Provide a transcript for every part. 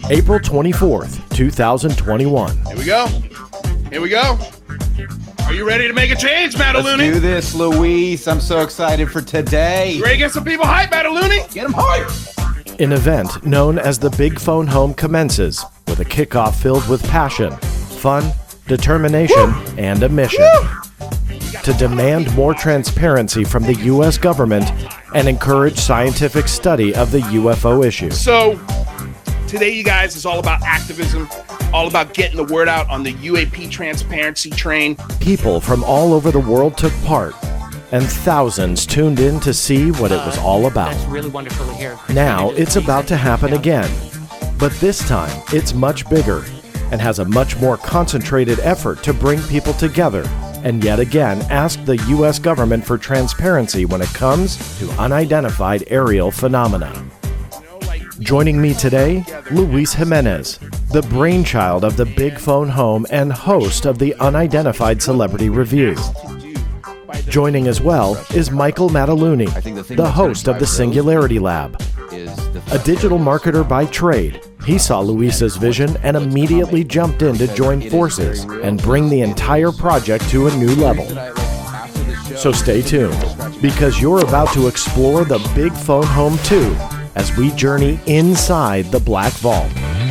April 24th, 2021. Here we go. Here we go. Are you ready to make a change, Mataluni? Let's do this, Luis. I'm so excited for today. You ready to get some people hyped, Mataluni? Get them hyped. An event known as the Big Phone Home commences with a kickoff filled with passion, fun, determination, and a mission to demand more transparency from the U.S. government and encourage scientific study of the UFO issue. So, today, you guys, is all about activism, all about getting the word out on the UAP transparency train. People from all over the world took part, and thousands tuned in to see what it was all about. That's really wonderful to hear. Now it's about to happen again, but this time it's much bigger and has a much more concentrated effort to bring people together and yet again ask the U.S. government for transparency when it comes to unidentified aerial phenomena. Joining me today, Luis Jimenez, the brainchild of the Big Phone Home and host of the Unidentified Celebrity Review. Joining as well is Michael Mataluni, the host of the Singularity Lab. A digital marketer by trade, he saw Luis's vision and immediately jumped in to join forces and bring the entire project to a new level. So stay tuned, because you're about to explore the Big Phone Home 2 as we journey inside the Black Vault.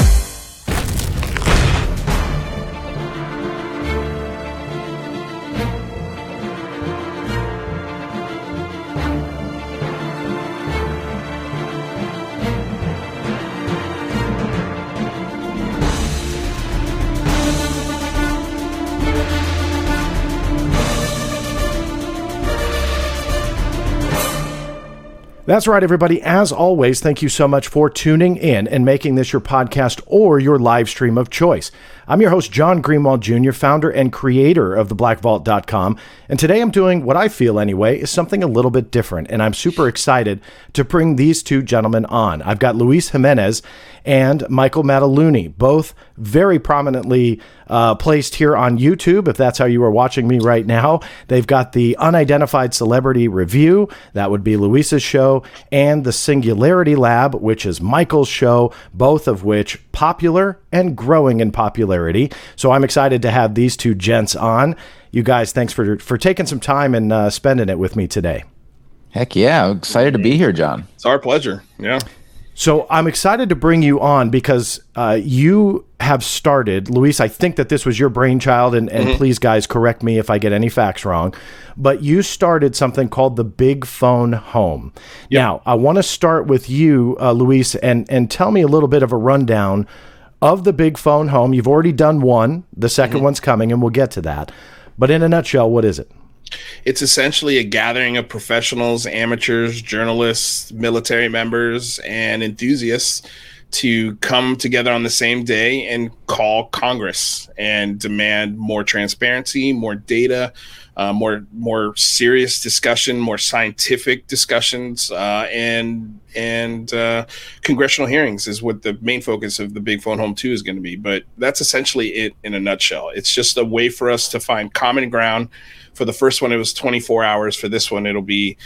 That's right, everybody. As always, thank you so much for tuning in and making this your podcast or your live stream of choice. I'm your host, John Greenwald Jr., founder and creator of theblackvault.com. And today I'm doing what I feel anyway is something a little bit different. And I'm super excited to bring these two gentlemen on. I've got Luis Jimenez and Michael Mataluni, both very prominently placed here on YouTube, if that's how you are watching me right now. They've got the Unidentified Celebrity Review, that would be Luis's show, and the Singularity Lab, which is Michael's show, both of which popular and growing in popularity. So I'm excited to have these two gents on. You guys, thanks for taking some time and spending it with me today. Heck yeah. I'm excited to be here, John. It's our pleasure. Yeah. So I'm excited to bring you on because you have started, Luis, I think that this was your brainchild, and please, guys, correct me if I get any facts wrong, but you started something called the Big Phone Home. Yep. Now, I want to start with you, Luis, and tell me a little bit of a rundown of the Big Phone Home. You've already done one. The second one's coming, and we'll get to that. But in a nutshell, what is it? It's essentially a gathering of professionals, amateurs, journalists, military members, and enthusiasts to come together on the same day and call Congress and demand more transparency, more data, more serious discussion, more scientific discussions, and congressional hearings is what the main focus of the Big Phone Home 2 is going to be. But that's essentially it in a nutshell. It's just a way for us to find common ground. For the first one, it was 24 hours. For this one, it'll be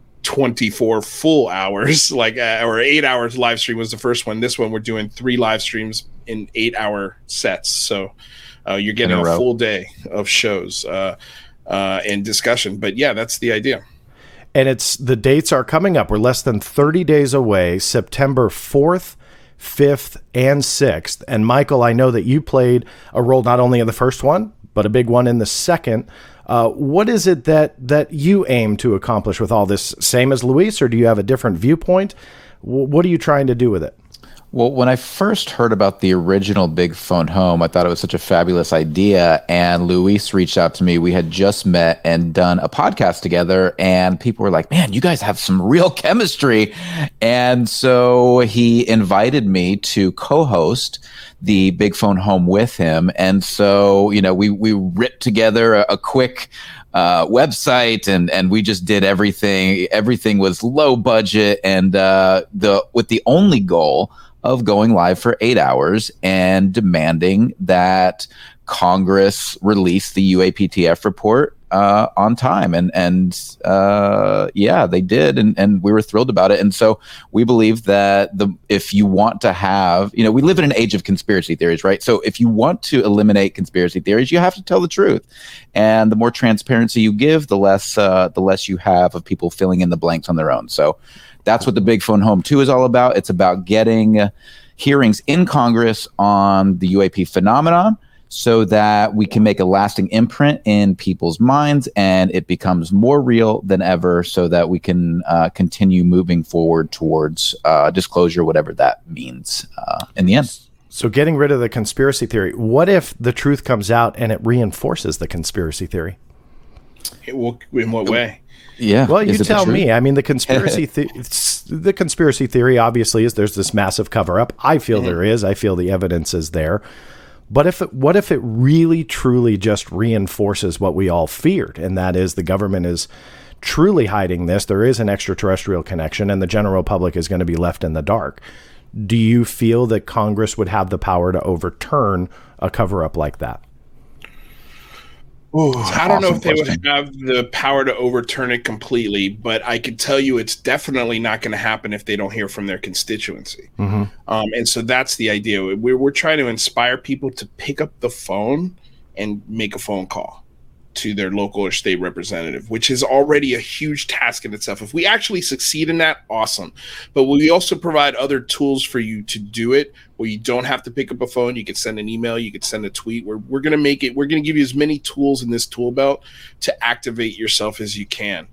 24 full hours, or 8 hours live stream was the first one. This one, we're doing 3 live streams in 8-hour sets. So you're getting a full day of shows and discussion. But yeah, that's the idea. And the dates are coming up. We're less than 30 days away, September 4th, 5th, and 6th. And Michael, I know that you played a role not only in the first one, but a big one in the second. What is it that you aim to accomplish with all this? Same as Luis, or do you have a different viewpoint? What are you trying to do with it? Well, when I first heard about the original Big Phone Home, I thought it was such a fabulous idea. And Luis reached out to me. We had just met and done a podcast together. And people were like, man, you guys have some real chemistry. And so he invited me to co-host the Big Phone Home with him. And so, we ripped together a quick website and we just did everything. Everything was low budget and with the only goal of going live for 8 hours and demanding that Congress release the UAPTF report on time, and they did, and we were thrilled about it. And so we believe that if you want to have, we live in an age of conspiracy theories, right? So if you want to eliminate conspiracy theories, you have to tell the truth, and the more transparency you give, the less you have of people filling in the blanks on their own. So that's what the Big Phone Home 2 is all about. It's about getting hearings in Congress on the UAP phenomenon so that we can make a lasting imprint in people's minds and it becomes more real than ever, so that we can continue moving forward towards disclosure, whatever that means in the end. So getting rid of the conspiracy theory, what if the truth comes out and it reinforces the conspiracy theory? In what way? Yeah. Well, you tell me. I mean, the conspiracy the conspiracy theory obviously is there's this massive cover up. I feel there is. I feel the evidence is there. But what if it really truly just reinforces what we all feared, and that is the government is truly hiding this. There is an extraterrestrial connection, and the general public is going to be left in the dark. Do you feel that Congress would have the power to overturn a cover up like that? Ooh, I don't know if they would have the power to overturn it completely, but I can tell you it's definitely not going to happen if they don't hear from their constituency. And so that's the idea. We're trying to inspire people to pick up the phone and make a phone call to their local or state representative, which is already a huge task in itself. If we actually succeed in that, awesome. But we also provide other tools for you to do it where you don't have to pick up a phone. You can send an email, you can send a tweet. We're going to give you as many tools in this tool belt to activate yourself as you can.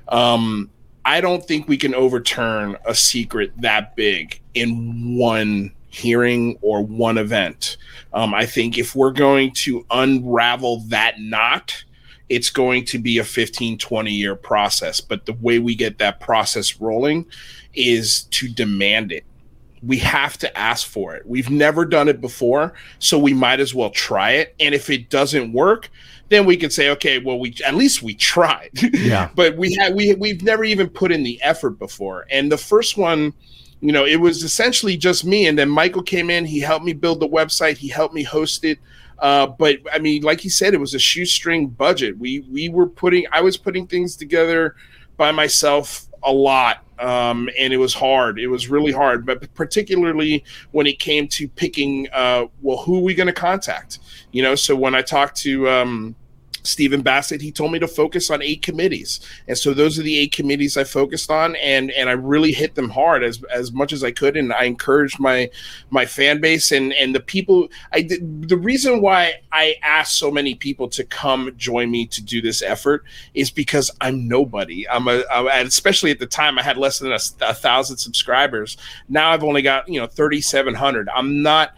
I don't think we can overturn a secret that big in one hearing or one event. I think if we're going to unravel that knot, it's going to be a 15, 20-year process. But the way we get that process rolling is to demand it. We have to ask for it. We've never done it before, so we might as well try it. And if it doesn't work, then we can say, okay, well, at least we tried. Yeah. But we've never even put in the effort before. And the first one, it was essentially just me. And then Michael came in. He helped me build the website. He helped me host it. But I mean, like he said, it was a shoestring budget. I was putting things together by myself a lot. And it was hard. It was really hard, but particularly when it came to picking, who are we going to contact? So when I talked to, Stephen Bassett, he told me to focus on 8 committees. And so those are the 8 committees I focused on, and I really hit them hard as much as I could. And I encouraged my fan base and the people. The reason why I asked so many people to come join me to do this effort is because I'm nobody. Especially at the time I had less than 1,000 subscribers. Now I've only got 3,700. I'm not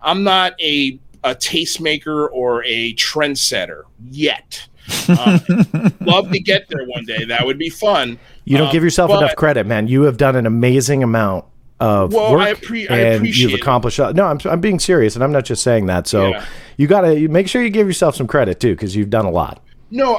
a tastemaker or a trendsetter yet. Love to get there one day. That would be fun. You don't give yourself enough credit, man. You have done an amazing amount of work, I appreciate you've accomplished. No, I'm being serious, and I'm not just saying that. So you got to make sure you give yourself some credit too, because you've done a lot. No,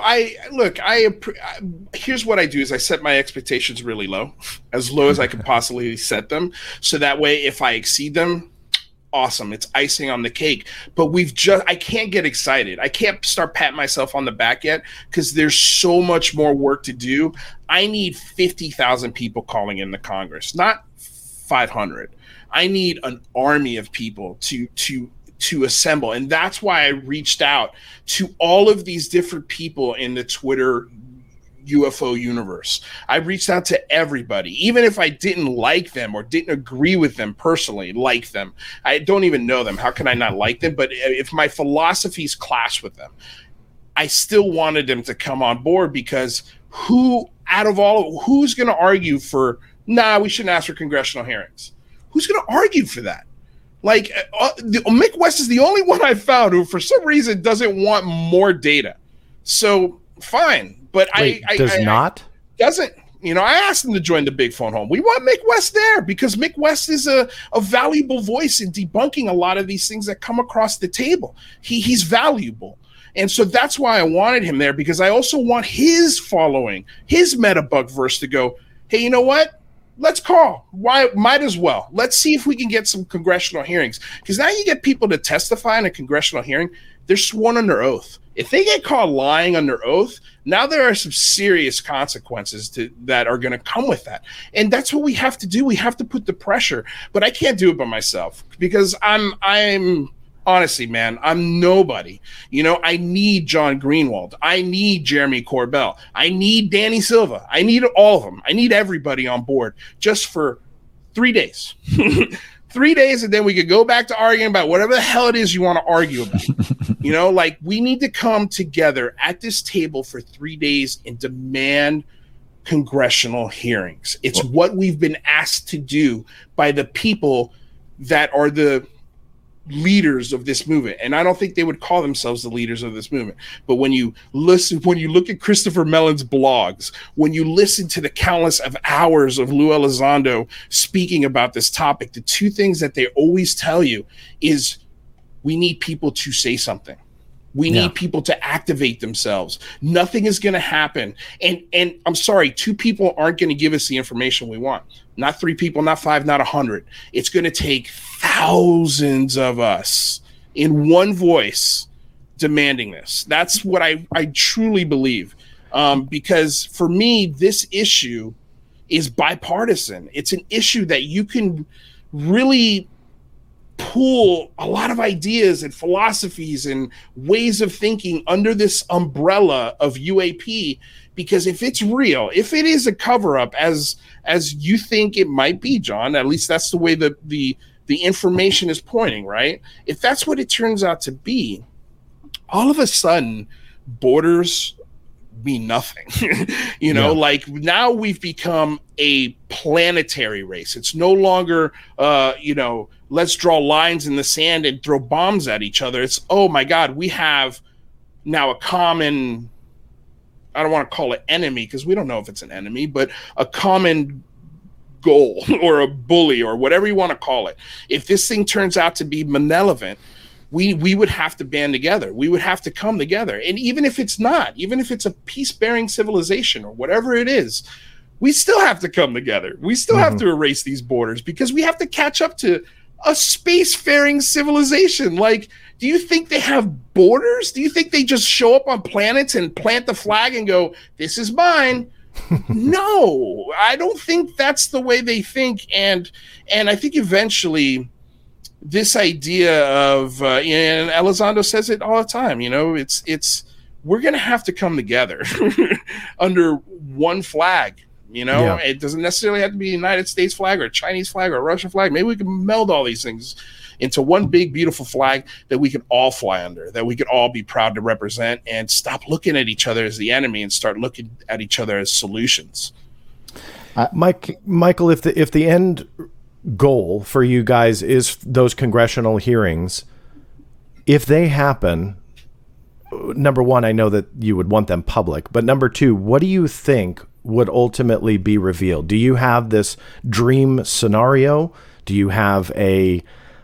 here's what I do is I set my expectations really low as I can possibly set them. So that way, if I exceed them, awesome. It's icing on the cake. But I can't get excited. I can't start patting myself on the back yet because there's so much more work to do. I need 50,000 people calling in the Congress, not 500. I need an army of people to assemble. And that's why I reached out to all of these different people in the Twitter UFO universe. I reached out to everybody, even if I didn't like them or didn't agree with them personally, like them. I don't even know them. How can I not like them? But if my philosophies clash with them, I still wanted them to come on board, because who's going to argue for, we shouldn't ask for congressional hearings? Who's going to argue for that? Like, Mick West is the only one I've found who, for some reason, doesn't want more data. So, fine. But doesn't. I asked him to join the Big Phone Home. We want Mick West there because Mick West is a valuable voice in debunking a lot of these things that come across the table. He's valuable. And so that's why I wanted him there, because I also want his following, his Metabugverse, to go, hey, you know what? Let's call. Why? Might as well. Let's see if we can get some congressional hearings. Because now you get people to testify in a congressional hearing. They're sworn under oath. If they get caught lying under oath, now there are some serious consequences that are going to come with that. And that's what we have to do. We have to put the pressure. But I can't do it by myself because I'm honestly, man, I'm nobody. You know, I need John Greenwald. I need Jeremy Corbell. I need Danny Silva. I need all of them. I need everybody on board just for 3 days. 3 days, and then we could go back to arguing about whatever the hell it is you want to argue about. You know, like, we need to come together at this table for 3 days and demand congressional hearings. It's what we've been asked to do by the people that are the leaders of this movement. And I don't think they would call themselves the leaders of this movement. But when you look at Christopher Mellon's blogs, when you listen to the countless of hours of Lou Elizondo speaking about this topic, the two things that they always tell you is we need people to say something. We need people to activate themselves. Nothing is going to happen. And I'm sorry, 2 people aren't going to give us the information we want. Not 3 people, not 5, not 100. It's going to take thousands of us in one voice demanding this. That's what I truly believe. Because for me, this issue is bipartisan. It's an issue that you can really pull a lot of ideas and philosophies and ways of thinking under this umbrella of UAP, because if it's real, if it is a cover-up as you think it might be, John, at least that's the way the information is pointing, right? If that's what it turns out to be, all of a sudden borders mean nothing. Like, now we've become a planetary race. It's no longer let's draw lines in the sand and throw bombs at each other. It's, oh my God, we have now a common, I don't want to call it enemy because we don't know if it's an enemy, but a common goal or a bully or whatever you want to call it. If this thing turns out to be malevolent, we would have to band together. We would have to come together. And even if it's not, even if it's a peace-bearing civilization or whatever it is, we still have to come together. We still have to erase these borders because we have to catch up to a spacefaring civilization. Like, do you think they have borders? Do you think they just show up on planets and plant the flag and go, this is mine? No, I don't think that's the way they think. And I think eventually this idea of, and Elizondo says it all the time, it's we're going to have to come together under one flag. It doesn't necessarily have to be a United States flag or a Chinese flag or a Russian flag. Maybe we can meld all these things into one big, beautiful flag that we can all fly under, that we could all be proud to represent, and stop looking at each other as the enemy and start looking at each other as solutions. Michael, if the end goal for you guys is those congressional hearings, if they happen, number one, I know that you would want them public, but number two, what do you think would ultimately be revealed? Do you have this dream scenario? Do you have a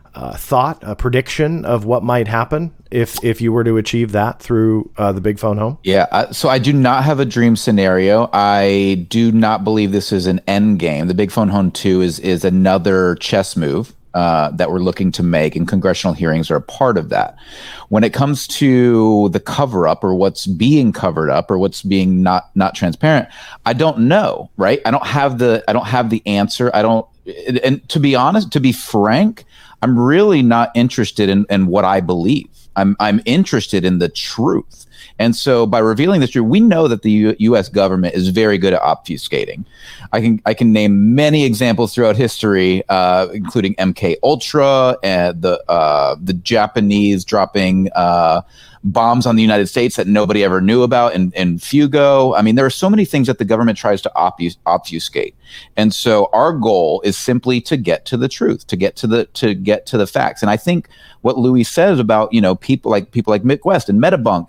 a prediction of what might happen if you were to achieve that through the Big Phone Home? Yeah, so I do not have a dream scenario. I do not believe this is an end game. The Big Phone Home 2 is another chess move that we're looking to make, and congressional hearings are a part of that. When it comes to the cover-up or what's being covered up or what's being not transparent, I don't know, right? I don't have the answer. And to be honest, to be frank, I'm really not interested in what I believe. I'm interested in the truth. And so by revealing this truth, we know that the U.S. government is very good at obfuscating. I can name many examples throughout history, including MK Ultra and the Japanese dropping bombs on the United States that nobody ever knew about, and Fugo. I mean, there are so many things that the government tries to obfuscate. And so our goal is simply to get to the truth, to get to the facts. And I think what Louis says about, people like Mick West and Metabunk,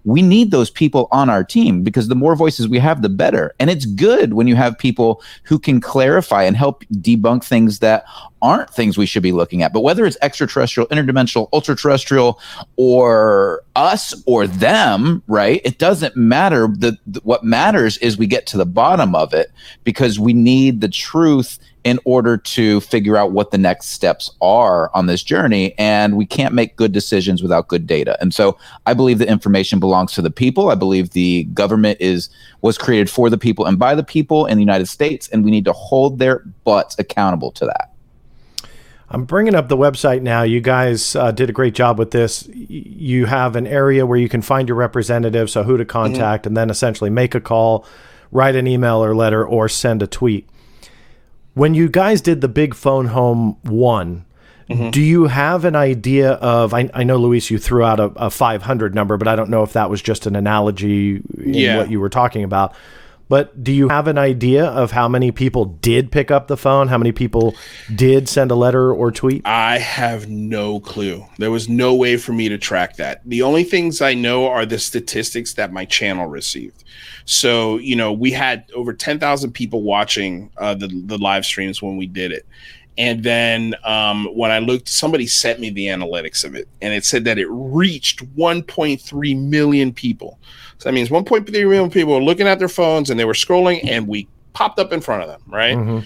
we need those people on our team, because the more voices we have, the better. And it's good when you have people who can clarify and help debunk things that aren't things we should be looking at. But whether it's extraterrestrial, interdimensional, ultra-terrestrial, or us or them, right? It doesn't matter. What matters is we get to the bottom of it, because we need the truth in order to figure out what the next steps are on this journey. And we can't make good decisions without good data. And so I believe the information belongs to the people. I believe the government was created for the people and by the people in the United States, and we need to hold their butts accountable to that. I'm bringing up the website now. You guys did a great job with this. You have an area where you can find your representative, so who to contact, and then essentially make a call, write an email or letter, or send a tweet. When you guys did the Big Phone Home 1, do you have an idea of, I know, Luis, you threw out a 500 number, but I don't know if that was just an analogy in what you were talking about. But do you have an idea of how many people did pick up the phone? How many people did send a letter or tweet? I have no clue. There was no way for me to track that. The only things I know are the statistics that my channel received. So, you know, we had over 10,000 people watching the live streams when we did it. And then when I looked, somebody sent me the analytics of it, and it said that it reached 1.3 million people. So that means 1.3 million people were looking at their phones and they were scrolling, and we popped up in front of them, right?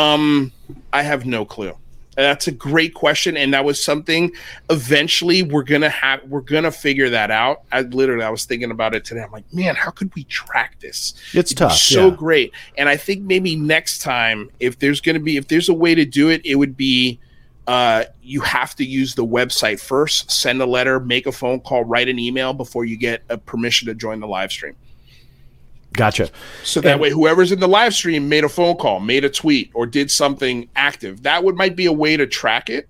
I have no clue. That's a great question, and that was something eventually we're gonna figure that out. I was thinking about it today. I'm like, man, how could we track this? It's tough. So great. And I think maybe next time, if there's a way to do it, it would be you have to use the website first, send a letter, make a phone call, write an email before you get a permission to join the live stream. Gotcha. So that way, whoever's in the live stream made a phone call, made a tweet, or did something active. That might be a way to track it.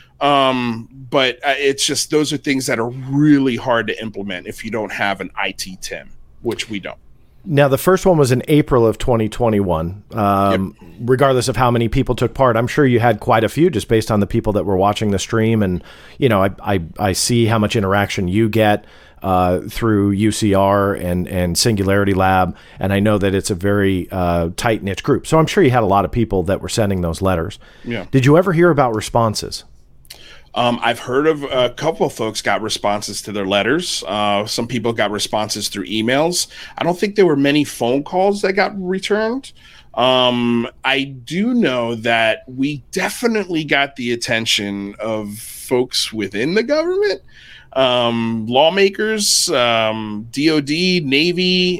But it's just, those are things that are really hard to implement if you don't have an IT team, which we don't. Now, the first one was in April of 2021. Regardless of how many people took part, I'm sure you had quite a few just based on the people that were watching the stream. And, you know, I see how much interaction you get through UCR and Singularity Lab. And I know that it's a very tight knit group. So I'm sure you had a lot of people that were sending those letters. Yeah. Did you ever hear about responses? I've heard of a couple of folks got responses to their letters. Some people got responses through emails. I don't think there were many phone calls that got returned. I do know that we definitely got the attention of folks within the government, lawmakers, DOD, Navy.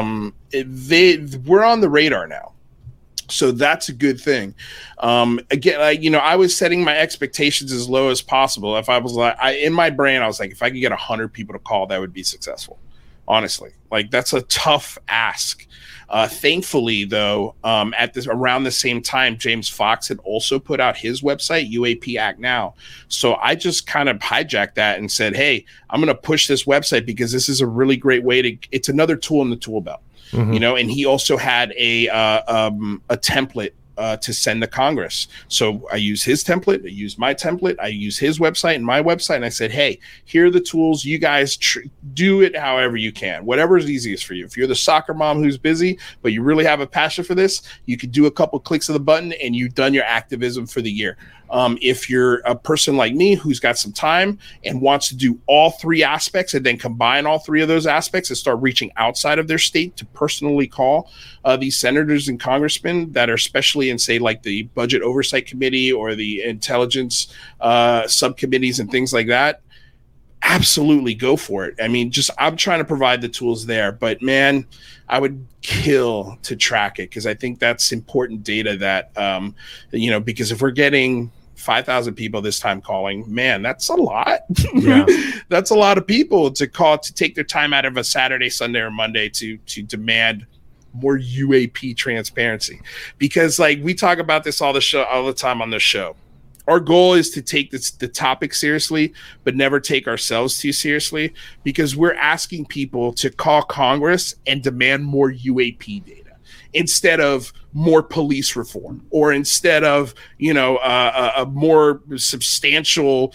We're on the radar now. So that's a good thing. Again, I was setting my expectations as low as possible. If I was in my brain, I was like, if I could get 100 people to call, that would be successful. Honestly, like, that's a tough ask. Thankfully, though, around the same time, James Fox had also put out his website, UAP Act Now. So I just kind of hijacked that and said, hey, I'm going to push this website because this is a really great way it's another tool in the tool belt. And he also had a template to send to Congress. So I use his template, I use my template, I use his website and my website. And I said, hey, here are the tools. You guys do it however you can, whatever is easiest for you. If you're the soccer mom who's busy, but you really have a passion for this, you could do a couple clicks of the button and you've done your activism for the year. If you're a person like me who's got some time and wants to do all three aspects and then combine all three of those aspects and start reaching outside of their state to personally call these senators and congressmen that are especially in, say, like the Budget Oversight Committee or the intelligence subcommittees and things like that, absolutely go for it. I mean, I'm trying to provide the tools there, but man, I would kill to track it because I think that's important data that, because if we're getting 5,000 people this time calling, man, that's a lot. Yeah. That's a lot of people to call, to take their time out of a Saturday, Sunday, or Monday to demand more UAP transparency. Because like we talk about this all the time on this show. Our goal is to take the topic seriously, but never take ourselves too seriously, because we're asking people to call Congress and demand more UAP data. instead of more police reform, or instead of, a more substantial,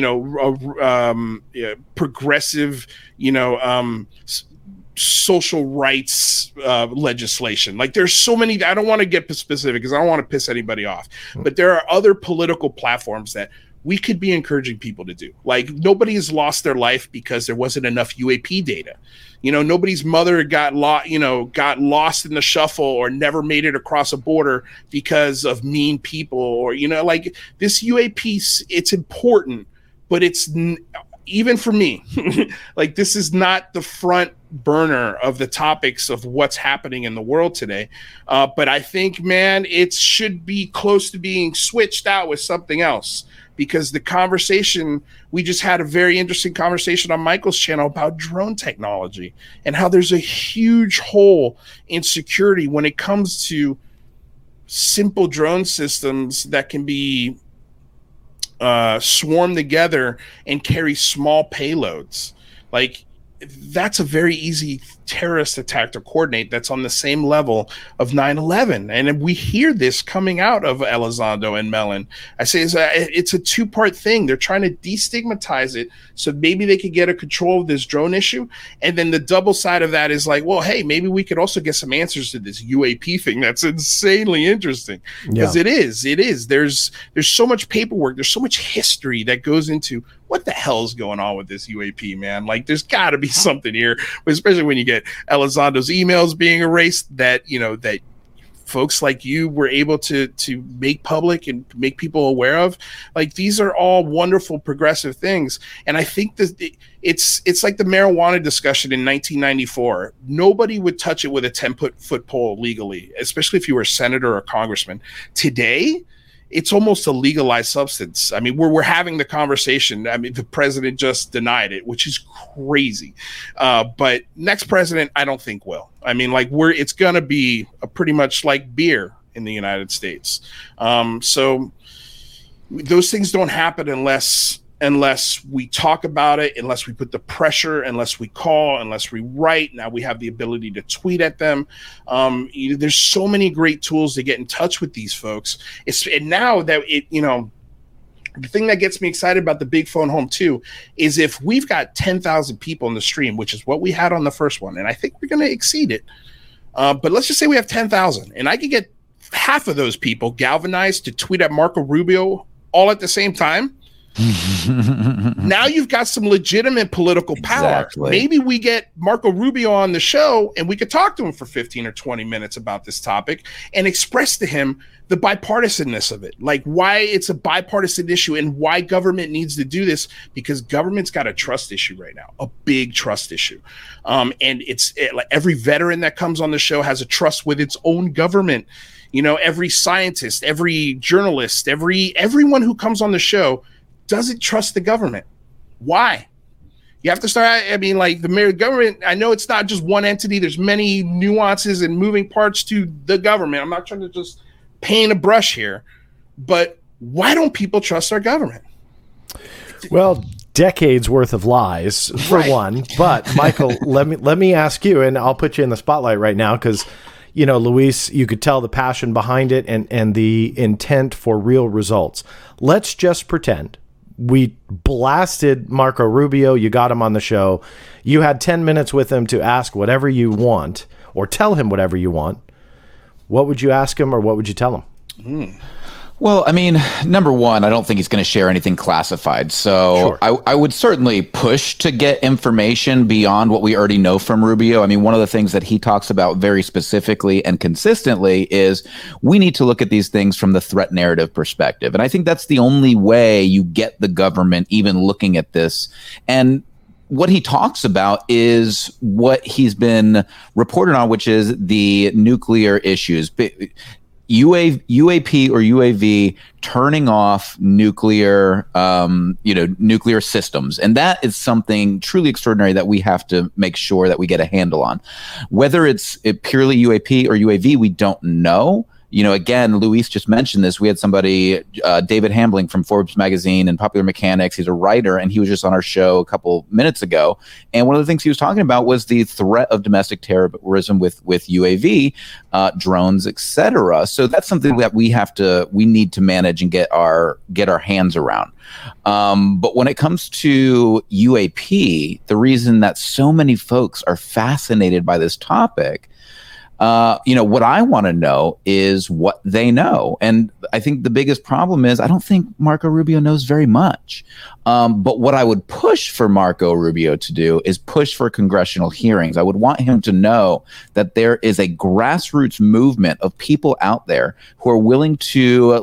progressive, social rights legislation. Like, there's so many. I don't want to get specific because I don't want to piss anybody off, but there are other political platforms that we could be encouraging people to do. Like, nobody has lost their life because there wasn't enough UAP data. Nobody's mother got lost in the shuffle or never made it across a border because of mean people, or, like, this UAP, it's important, but it's even for me, like, this is not the front burner of the topics of what's happening in the world today. But I think, man, it should be close to being switched out with something else. Because the conversation, we just had a very interesting conversation on Michael's channel about drone technology and how there's a huge hole in security when it comes to simple drone systems that can be swarm together and carry small payloads. Like, that's a very easy terrorist attack to coordinate that's on the same level of 9/11. And we hear this coming out of Elizondo and Mellon. I say it's a two-part thing. They're trying to destigmatize it so maybe they could get a control of this drone issue. And then the double side of that is like, well, hey, maybe we could also get some answers to this UAP thing. That's insanely interesting, because it is. There's so much paperwork. There's so much history that goes into what the hell is going on with this UAP, man. Like, there's got to be something here, especially when you get Elizondo's emails being erased that folks like you were able to make public and make people aware of. Like, these are all wonderful progressive things. And I think that it's like the marijuana discussion in 1994. Nobody would touch it with a 10-foot pole legally, especially if you were a senator or a congressman. Today, it's almost a legalized substance. I mean, we're having the conversation. I mean, the president just denied it, which is crazy. But next president, I don't think will. I mean, like, it's going to be pretty much like beer in the United States. So those things don't happen unless we talk about it, unless we put the pressure, unless we call, unless we write. Now we have the ability to tweet at them. There's so many great tools to get in touch with these folks. And now that the thing that gets me excited about the Big Phone Home too is if we've got 10,000 people in the stream, which is what we had on the first one, and I think we're going to exceed it. But let's just say we have 10,000, and I could get half of those people galvanized to tweet at Marco Rubio all at the same time. Now you've got some legitimate political power. Exactly. Maybe we get Marco Rubio on the show and we could talk to him for 15 or 20 minutes about this topic and express to him the bipartisanness of it, like why it's a bipartisan issue and why government needs to do this, because government's got a trust issue right now, a big trust issue. And like every veteran that comes on the show has a trust with its own government. Every scientist, every journalist, everyone who comes on the show doesn't trust the government. Why? You have to start. I mean, like the government, I know it's not just one entity. There's many nuances and moving parts to the government. I'm not trying to just paint a brush here, but why don't people trust our government? Well, decades worth of lies for one. But Michael, let me ask you, and I'll put you in the spotlight right now because, Luis, you could tell the passion behind it and the intent for real results. Let's just pretend we blasted Marco Rubio. You got him on the show. You had 10 minutes with him to ask whatever you want or tell him whatever you want. What would you ask him or what would you tell him? Well, I mean, number one, I don't think he's going to share anything classified. So sure. I would certainly push to get information beyond what we already know from Rubio. I mean, one of the things that he talks about very specifically and consistently is we need to look at these things from the threat narrative perspective. And I think that's the only way you get the government even looking at this. And what he talks about is what he's been reported on, which is the nuclear issues. UAP or UAV turning off nuclear, nuclear systems. And that is something truly extraordinary that we have to make sure that we get a handle on. Whether it's purely UAP or UAV, we don't know. Again, Luis just mentioned this. We had somebody, David Hambling from Forbes magazine and Popular Mechanics. He's a writer, and he was just on our show a couple minutes ago. And one of the things he was talking about was the threat of domestic terrorism with UAV, drones, etc. So that's something that we need to manage and get our hands around. But when it comes to UAP, the reason that so many folks are fascinated by this topic, what I want to know is what they know. And I think the biggest problem is I don't think Marco Rubio knows very much. But what I would push for Marco Rubio to do is push for congressional hearings. I would want him to know that there is a grassroots movement of people out there who are willing to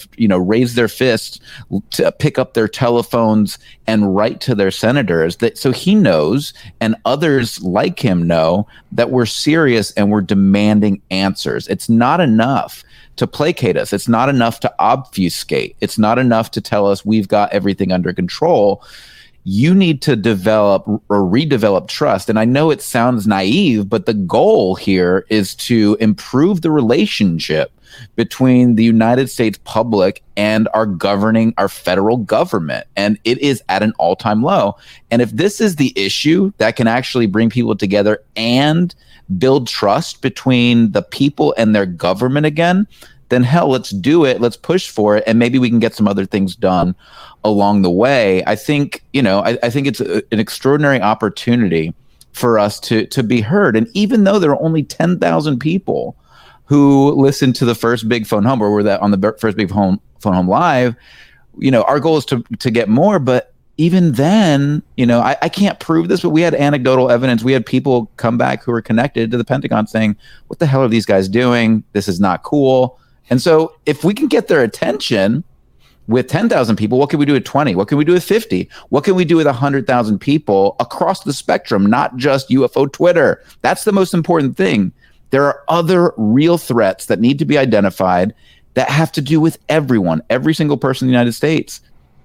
raise their fists, to pick up their telephones and write to their senators, so he knows and others like him know that we're serious and we're demanding answers. It's not enough to placate us. It's not enough to obfuscate. It's not enough to tell us we've got everything under control. You need to develop or redevelop trust. And I know it sounds naive, but the goal here is to improve the relationship between the United States public and our federal government. And it is at an all-time low. And if this is the issue that can actually bring people together and build trust between the people and their government again, then hell, let's do it. Let's push for it. And maybe we can get some other things done along the way. I think, I think it's an extraordinary opportunity for us to be heard. And even though there are only 10,000 people who listened to the first Big Phone Home, or were that on the first Big Phone Home Live, our goal is to get more. But even then, I can't prove this, but we had anecdotal evidence. We had people come back who were connected to the Pentagon saying, what the hell are these guys doing? This is not cool. And so if we can get their attention with 10,000 people, what can we do with 20? What can we do with 50? What can we do with 100,000 people across the spectrum, not just UFO Twitter? That's the most important thing. There are other real threats that need to be identified that have to do with everyone. Every single person in the United States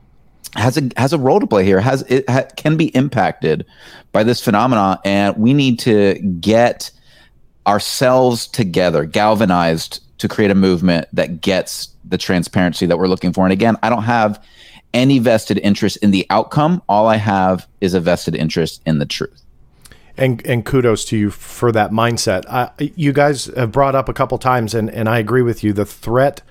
has a role to play here, can be impacted by this phenomenon. And we need to get ourselves together, galvanized, to create a movement that gets the transparency that we're looking for. And again, I don't have any vested interest in the outcome. All I have is a vested interest in the truth. And kudos to you for that mindset. You guys have brought up a couple times, and I agree with you, the threat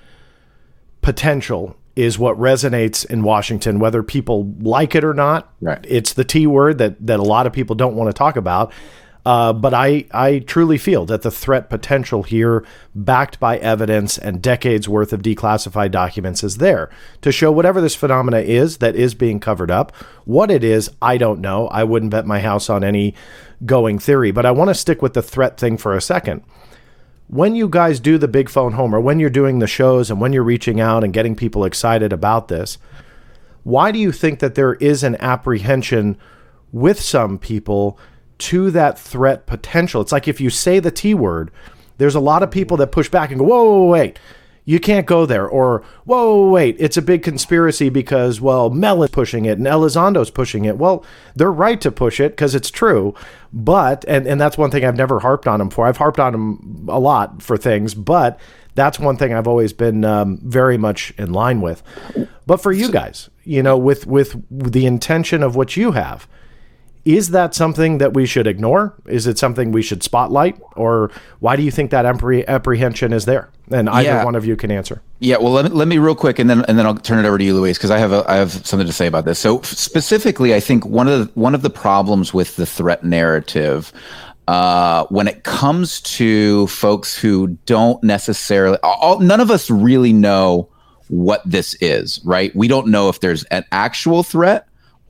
potential is what resonates in Washington, whether people like it or not. Right. It's the T word that a lot of people don't want to talk about. But I truly feel that the threat potential here, backed by evidence and decades worth of declassified documents, is there to show whatever this phenomena is that is being covered up. What it is, I don't know. I wouldn't bet my house on any going theory, but I want to stick with the threat thing for a second. When you guys do the Big Phone Home, or when you're doing the shows and when you're reaching out and getting people excited about this, why do you think that there is an apprehension with some people to that threat potential? It's like if you say the T word, there's a lot of people that push back and go, whoa, wait, you can't go there. Or, whoa, wait, it's a big conspiracy because, well, Mellon's pushing it and Elizondo's pushing it. Well, they're right to push it because it's true. But, and that's one thing I've never harped on them for. I've harped on them a lot for things, but that's one thing I've always been very much in line with. But for you guys, with the intention of what you have, is that something that we should ignore? Is it something we should spotlight? Or why do you think that apprehension is there? And either one of you can answer. Yeah, well, let me real quick, and then I'll turn it over to you, Luis, because I have something to say about this. So specifically, I think one of the problems with the threat narrative, when it comes to folks who don't necessarily, none of us really know what this is, right? We don't know if there's an actual threat.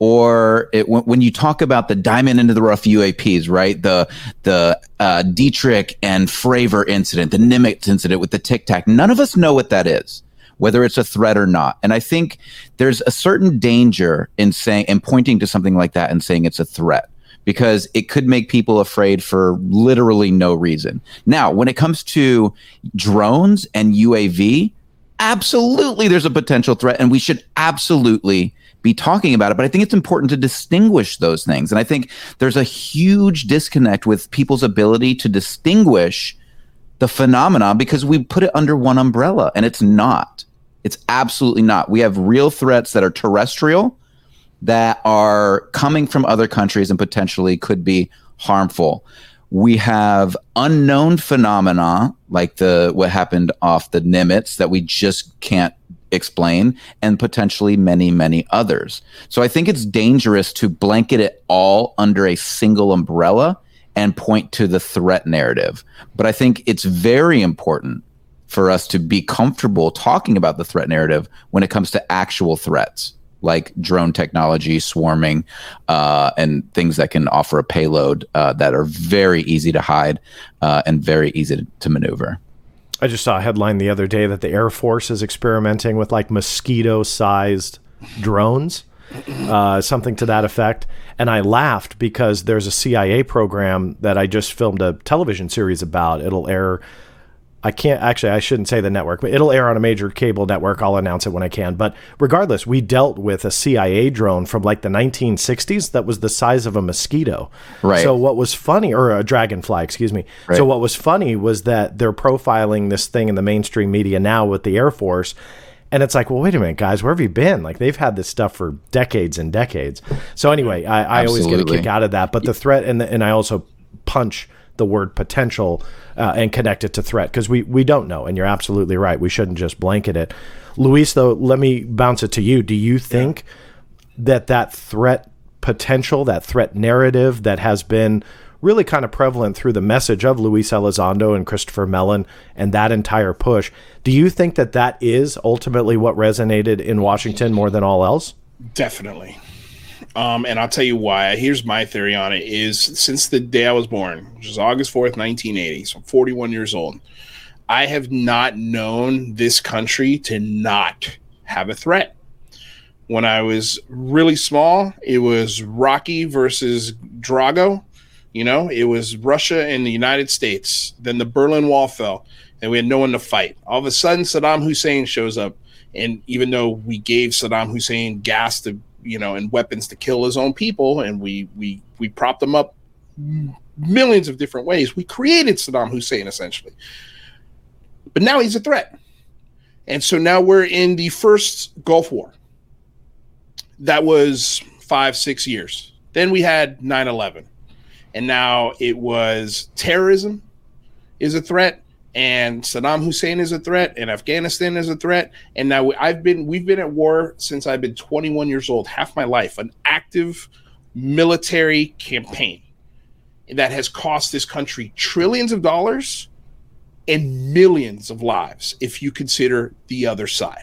Or when you talk about the diamond into the rough UAPs, right? The Dietrich and Fravor incident, the Nimitz incident with the Tic Tac, none of us know what that is, whether it's a threat or not. And I think there's a certain danger in saying and pointing to something like that and saying it's a threat, because it could make people afraid for literally no reason. Now, when it comes to drones and UAV, absolutely there's a potential threat, and we should absolutely be talking about it. But I think it's important to distinguish those things. And I think there's a huge disconnect with people's ability to distinguish the phenomenon because we put it under one umbrella, and it's not. It's absolutely not. We have real threats that are terrestrial, that are coming from other countries and potentially could be harmful. We have unknown phenomena like what happened off the Nimitz that we just can't explain, and potentially many, many others. So I think it's dangerous to blanket it all under a single umbrella and point to the threat narrative. But I think it's very important for us to be comfortable talking about the threat narrative when it comes to actual threats like drone technology, swarming, and things that can offer a payload that are very easy to hide and very easy to maneuver. I just saw a headline the other day that the Air Force is experimenting with like mosquito-sized drones, something to that effect. And I laughed because there's a CIA program that I just filmed a television series about. It'll air, I shouldn't say the network, but it'll air on a major cable network. I'll announce it when I can. But regardless, we dealt with a CIA drone from like the 1960s that was the size of a mosquito. Right. So what was funny, or a dragonfly, excuse me. Right. So what was funny was that they're profiling this thing in the mainstream media now with the Air Force. And it's like, well, wait a minute, guys, where have you been? Like, they've had this stuff for decades and decades. So anyway, I always get a kick out of that. But the threat, and I also punch the word potential and connect it to threat, because we don't know. And you're absolutely right. We shouldn't just blanket it. Luis, though, let me bounce it to you. Do you think that threat potential, that threat narrative that has been really kind of prevalent through the message of Luis Elizondo and Christopher Mellon and that entire push, do you think that is ultimately what resonated in Washington more than all else? Definitely. And I'll tell you why. Here's my theory on it is, since the day I was born, which is August 4th, 1980, so I'm 41 years old, I have not known this country to not have a threat. When I was really small, it was Rocky versus Drago. You know, it was Russia and the United States. Then the Berlin Wall fell, and we had no one to fight. All of a sudden, Saddam Hussein shows up. And even though we gave Saddam Hussein gas to, and weapons to kill his own people, and we propped him up millions of different ways, we created Saddam Hussein, essentially. But now he's a threat. And so now we're in the first Gulf War. That was 5-6 years. Then we had 9/11. And now it was terrorism is a threat, and Saddam Hussein is a threat, and Afghanistan is a threat. And now we've been at war since I've been 21 years old, half my life, an active military campaign that has cost this country trillions of dollars and millions of lives, if you consider the other side.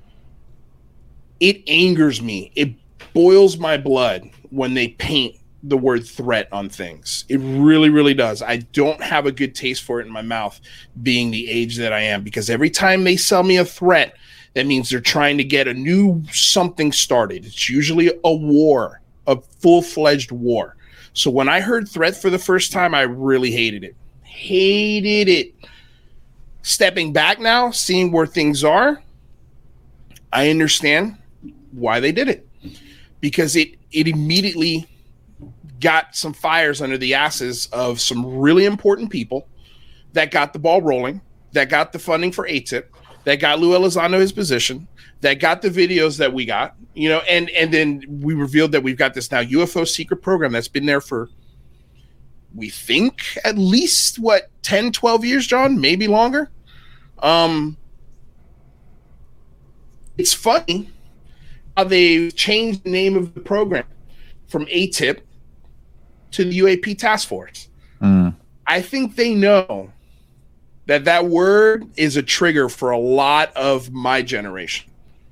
It angers me. It boils my blood when they paint the word threat on things. It really, really does. I don't have a good taste for it in my mouth, being the age that I am, because every time they sell me a threat, that means they're trying to get a new something started. It's usually a war, a full-fledged war. So when I heard threat for the first time, I really hated it. Hated it. Stepping back now, seeing where things are, I understand why they did it. Because it immediately got some fires under the asses of some really important people that got the ball rolling, that got the funding for ATIP, that got Lou Elizondo his position, that got the videos that we got, and then we revealed that we've got this now UFO secret program that's been there for, we think, at least, 10, 12 years, John? Maybe longer? It's funny how they changed the name of the program from ATIP to the UAP Task Force. I think they know that word is a trigger for a lot of my generation.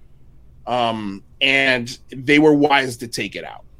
And they were wise to take it out.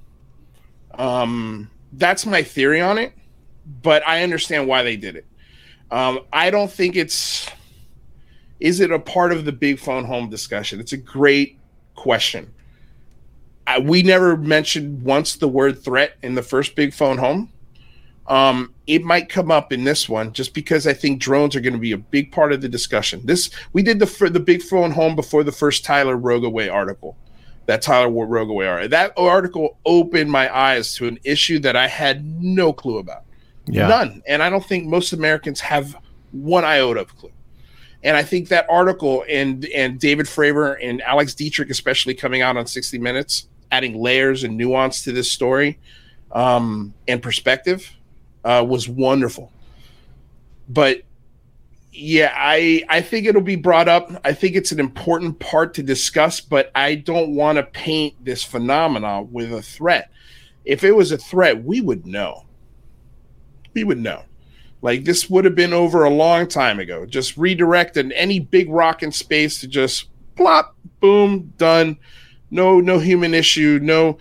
That's my theory on it, but I understand why they did it. I don't think is it a part of the big phone home discussion? It's a great question. We never mentioned once the word threat in the first big phone home. It might come up in this one just because I think drones are going to be a big part of the discussion. We did the big phone home before the first Tyler Rogoway article. That article opened my eyes to an issue that I had no clue about. Yeah. None. And I don't think most Americans have one iota of clue. And I think that article and David Fravor and Alex Dietrich, especially coming out on 60 Minutes, adding layers and nuance to this story and perspective was wonderful. But yeah, I think it'll be brought up. I think it's an important part to discuss, but I don't want to paint this phenomenon with a threat. If it was a threat, we would know. We would know. Like, this would have been over a long time ago. Just redirect any big rock in space to just plop, boom, done. No human issue. No,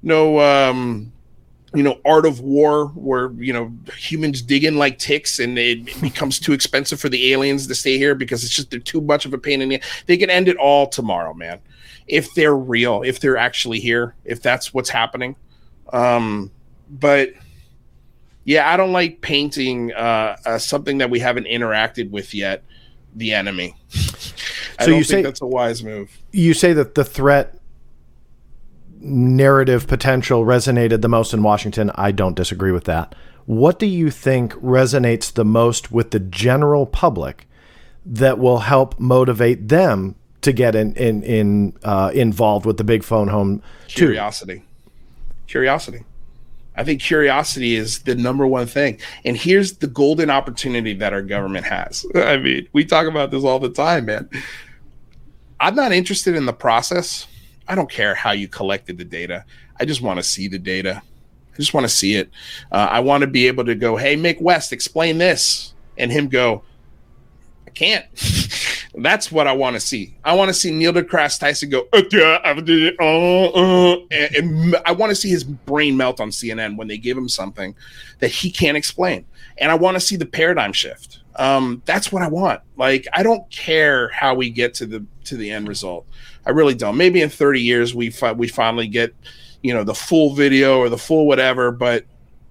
art of war where, humans dig in like ticks and it becomes too expensive for the aliens to stay here because it's just they're too much of a pain in the. They can end it all tomorrow, man. If they're real, if they're actually here, if that's what's happening. But yeah, I don't like painting something that we haven't interacted with yet, the enemy. I don't think that's a wise move. You say that the threat narrative potential resonated the most in Washington. I don't disagree with that. What do you think resonates the most with the general public that will help motivate them to get involved with the big phone home? Curiosity. I think curiosity is the number one thing. And here's the golden opportunity that our government has. I mean, we talk about this all the time, man. I'm not interested in the process. I don't care how you collected the data. I just want to see the data. I just want to see it. I want to be able to go, hey, Mick West, explain this. And him go, I can't. That's what I want to see. I want to see Neil deGrasse Tyson go, and I want to see his brain melt on CNN when they give him something that he can't explain. And I want to see the paradigm shift. That's what I want. Like, I don't care how we get to the end result. I really don't. Maybe in 30 years we finally get, the full video or the full whatever. But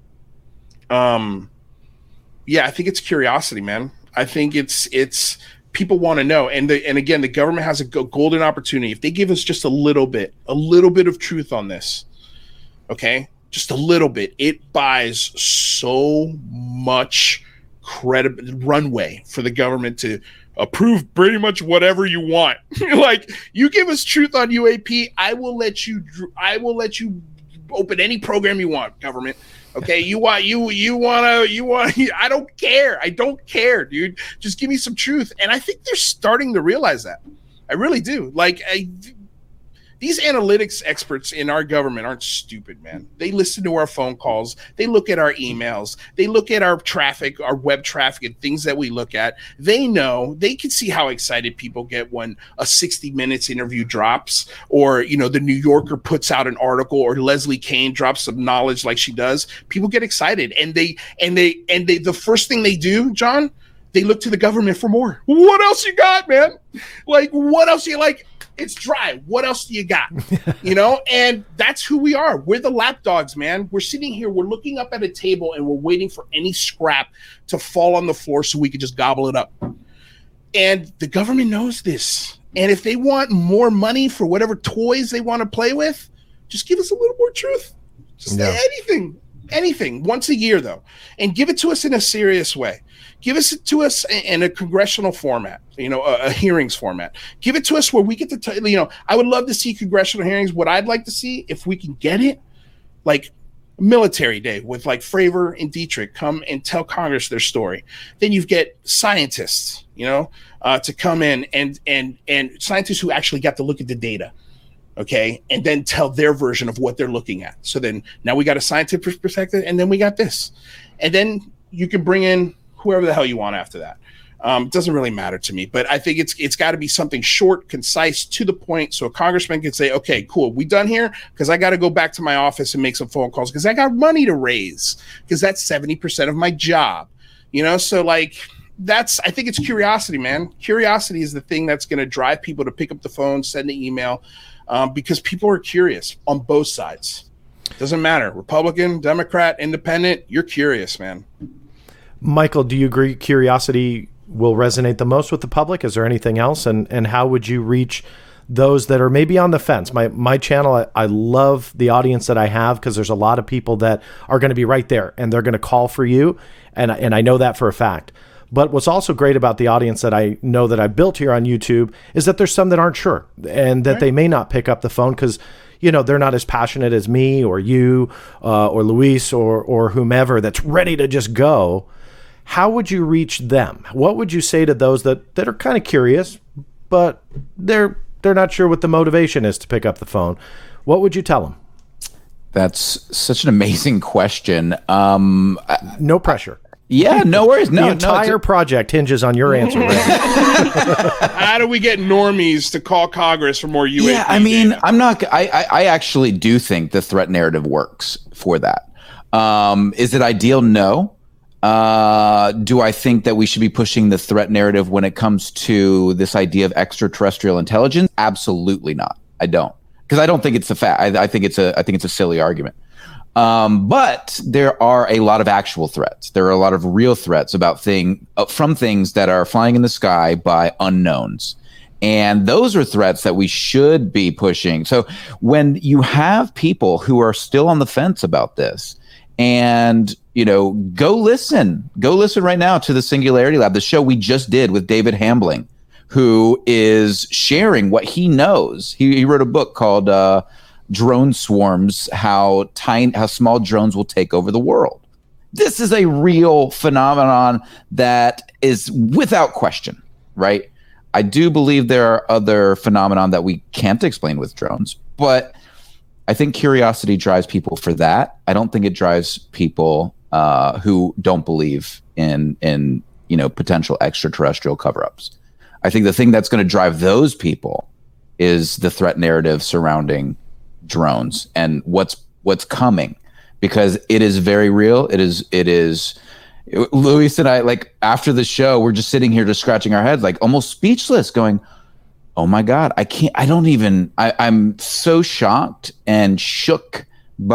yeah, I think it's curiosity, man. I think it's people want to know. And again, the government has a golden opportunity. If they give us just a little bit of truth on this, okay, just a little bit, it buys so much runway for the government to approve pretty much whatever you want. Like, you give us truth on UAP, I will let you open any program you want, government. Okay, you want, I don't care, dude. Just give me some truth. And I think they're starting to realize that. I really do. Like, these analytics experts in our government aren't stupid, man. They listen to our phone calls. They look at our emails. They look at our traffic, our web traffic, and things that we look at. They know, they can see how excited people get when a 60 Minutes interview drops, or, the New Yorker puts out an article, or Leslie Kean drops some knowledge like she does. People get excited, and they the first thing they do, John, they look to the government for more. What else you got, man? Like, what else you like? It's dry. What else do you got? And that's who we are. We're the lapdogs, man. We're sitting here. We're looking up at a table and we're waiting for any scrap to fall on the floor so we can just gobble it up. And the government knows this. And if they want more money for whatever toys they want to play with, just give us a little more truth. Just anything once a year, though, and give it to us in a serious way. Give it to us in a congressional format, a hearings format. Give it to us where we get to, I would love to see congressional hearings. What I'd like to see, if we can get it, like Military Day with like Fravor and Dietrich come and tell Congress their story. Then you get scientists, to come in and scientists who actually got to look at the data. Okay. And then tell their version of what they're looking at. So then now we got a scientific perspective, and then we got this. And then you can bring in whoever the hell you want after that. It doesn't really matter to me, but I think it's got to be something short, concise, to the point, so a congressman can say, okay, cool, we done here? Because I got to go back to my office and make some phone calls because I got money to raise, because that's 70% of my job. So like, I think it's curiosity, man. Curiosity is the thing that's going to drive people to pick up the phone, send an email, because people are curious on both sides. Doesn't matter, Republican, Democrat, Independent, you're curious, man. Michael, do you agree curiosity will resonate the most with the public? Is there anything else? And how would you reach those that are maybe on the fence? My channel, I love the audience that I have, because there's a lot of people that are going to be right there and they're going to call for you. And I know that for a fact. But what's also great about the audience that I know that I've built here on YouTube is that there's some that aren't sure and that they may not pick up the phone because, they're not as passionate as me or you or Luis or whomever that's ready to just go. How would you reach them? What would you say to those that are kind of curious, but they're not sure what the motivation is to pick up the phone? What would you tell them? That's such an amazing question. No pressure. Yeah, no worries. The entire project hinges on your answer. How do we get normies to call Congress for more UAP? Yeah, I mean, data? I actually do think the threat narrative works for that. Is it ideal? No. Do I think that we should be pushing the threat narrative when it comes to this idea of extraterrestrial intelligence? Absolutely not. I don't, because I don't think it's a fact. I think it's a silly argument. But there are a lot of actual threats. There are a lot of real threats from things that are flying in the sky by unknowns. And those are threats that we should be pushing. So when you have people who are still on the fence about this, and go listen right now to the Singularity Lab, the show we just did with David Hambling, who is sharing what he knows. He wrote a book called Drone Swarms, how small drones will take over the world. This is a real phenomenon that is without question, right? I do believe there are other phenomenon that we can't explain with drones, but I think curiosity drives people for that. I don't think it drives people who don't believe in potential extraterrestrial cover-ups. I think the thing that's going to drive those people is the threat narrative surrounding drones and what's coming, because it is very real. It is. Luis and I, like, after the show, we're just sitting here just scratching our heads, like almost speechless, going, oh my God, I'm so shocked and shook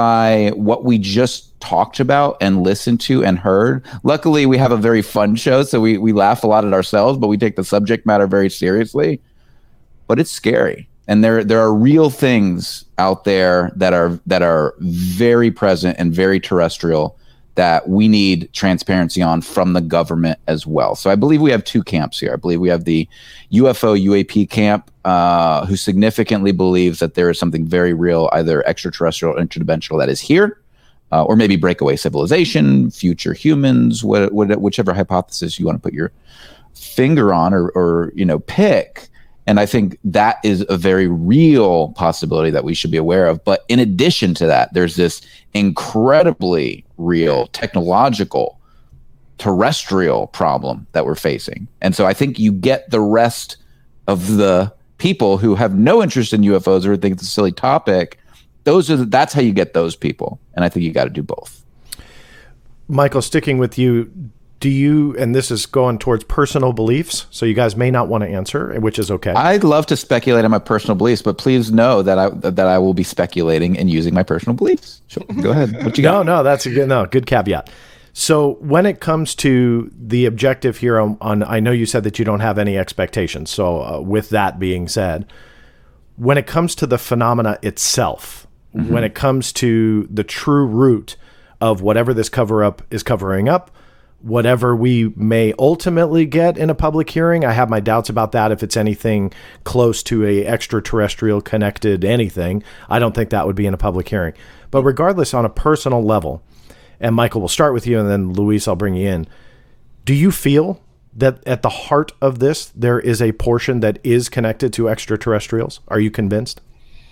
by what we just talked about and listened to and heard. Luckily, we have a very fun show, so we laugh a lot at ourselves, but we take the subject matter very seriously. But it's scary. And there are real things out there that are very present and very terrestrial that we need transparency on from the government as well. So I believe we have two camps here. I believe we have the UFO UAP camp, who significantly believes that there is something very real, either extraterrestrial or interdimensional, that is here, or maybe breakaway civilization, future humans, whichever hypothesis you want to put your finger on or pick. And I think that is a very real possibility that we should be aware of. But in addition to that, there's this incredibly real technological terrestrial problem that we're facing. And so I think you get the rest of the people who have no interest in UFOs or think it's a silly topic. That's how you get those people. And I think you got to do both. Michael, sticking with you, do you, and this is going towards personal beliefs, so you guys may not want to answer, which is okay. I'd love to speculate on my personal beliefs, but please know that I will be speculating and using my personal beliefs. Sure. Go ahead. What you got? No, that's a good caveat. So when it comes to the objective here on I know you said that you don't have any expectations. So with that being said, when it comes to the phenomena itself, when it comes to the true root of whatever this cover-up is covering up, whatever we may ultimately get in a public hearing, I have my doubts about that. If it's anything close to a extraterrestrial connected anything, I don't think that would be in a public hearing. But regardless, on a personal level, and Michael, we'll start with you, and then Luis, I'll bring you in. Do you feel that at the heart of this, there is a portion that is connected to extraterrestrials? Are you convinced?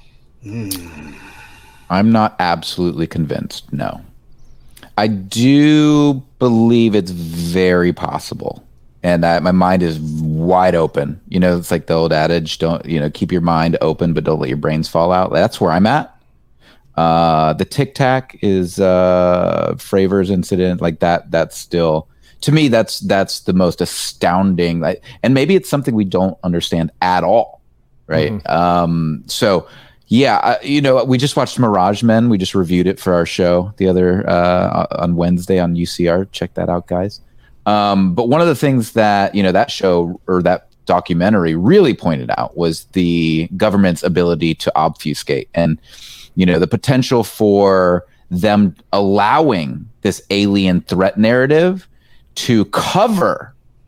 I'm not absolutely convinced, no. I do believe it's very possible, and my mind is wide open. It's like the old adage, don't, keep your mind open, but don't let your brains fall out. That's where I'm at. The Tic Tac is Fravors incident, like that. That's still, to me, that's the most astounding. And maybe it's something we don't understand at all, right? So. Yeah, we just watched Mirage Men. We just reviewed it for our show the other on Wednesday on UCR. Check that out, guys. But one of the things that that show or that documentary really pointed out was the government's ability to obfuscate and the potential for them allowing this alien threat narrative to cover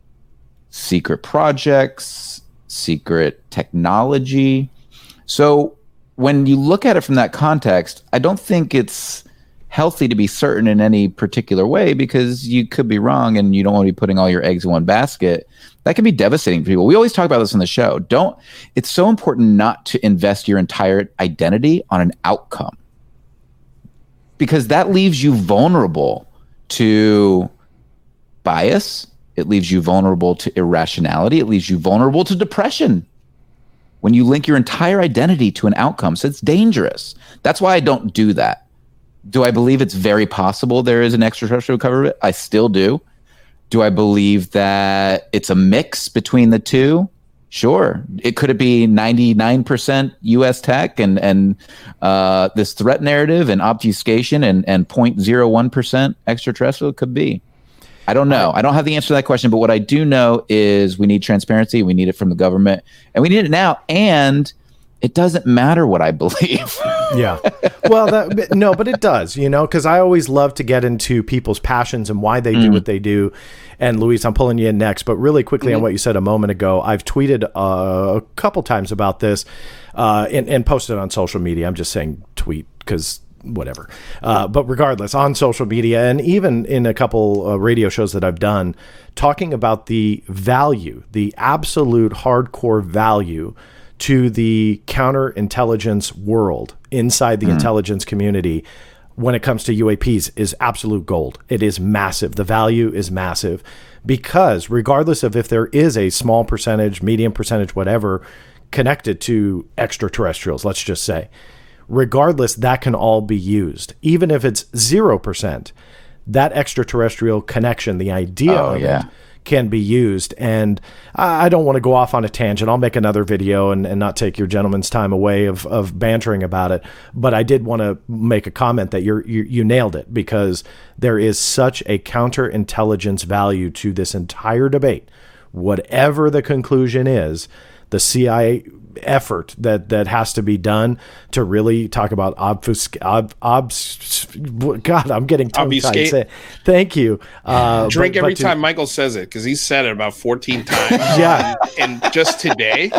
secret projects, secret technology. So when you look at it from that context, I don't think it's healthy to be certain in any particular way, because you could be wrong and you don't want to be putting all your eggs in one basket. That can be devastating for people. We always talk about this on the show. It's so important not to invest your entire identity on an outcome, because that leaves you vulnerable to bias. It leaves you vulnerable to irrationality. It leaves you vulnerable to depression when you link your entire identity to an outcome. So it's dangerous. That's why I don't do that. Do I believe it's very possible there is an extraterrestrial government? I still do. Do I believe that it's a mix between the two? Sure. Could it be 99% U.S. tech and this threat narrative and obfuscation and 0.01% extraterrestrial? It could be. I don't know. I don't have the answer to that question, but what I do know is we need transparency. We need it from the government, and we need it now. And it doesn't matter what I believe. Yeah. Well, no, but it does, because I always love to get into people's passions and why they do what they do. And Luis, I'm pulling you in next, but really quickly on what you said a moment ago, I've tweeted a couple times about this and posted on social media. I'm just saying tweet because whatever. But regardless, on social media and even in a couple radio shows that I've done, talking about the value, the absolute hardcore value to the counterintelligence world inside the intelligence community when it comes to UAPs is absolute gold. It is massive. The value is massive, because regardless of if there is a small percentage, medium percentage, whatever, connected to extraterrestrials, let's just say, regardless, that can all be used. Even if it's 0%, that extraterrestrial connection, the idea of it, can be used. And I don't want to go off on a tangent. I'll make another video and not take your gentleman's time away of bantering about it. But I did want to make a comment that you nailed it, because there is such a counterintelligence value to this entire debate. Whatever the conclusion is, the CIA effort that has to be done to really talk about God, I'm getting tongue-tied. Thank you. Drink every time Michael says it, because he's said it about 14 times. Yeah, and just today,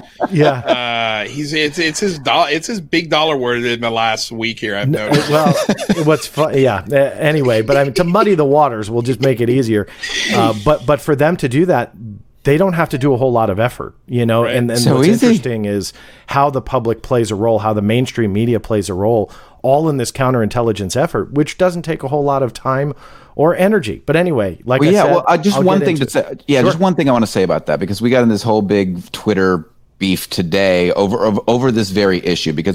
it's his big dollar word in the last week here. I've noticed. Well, what's fun? Yeah. Anyway, but I mean, to muddy the waters, we'll just make it easier. But for them to do that, they don't have to do a whole lot of effort, Right. And so what's interesting is how the public plays a role, how the mainstream media plays a role, all in this counterintelligence effort, which doesn't take a whole lot of time or energy. But anyway, just one thing I want to say about that, because we got in this whole big Twitter beef today over this very issue, because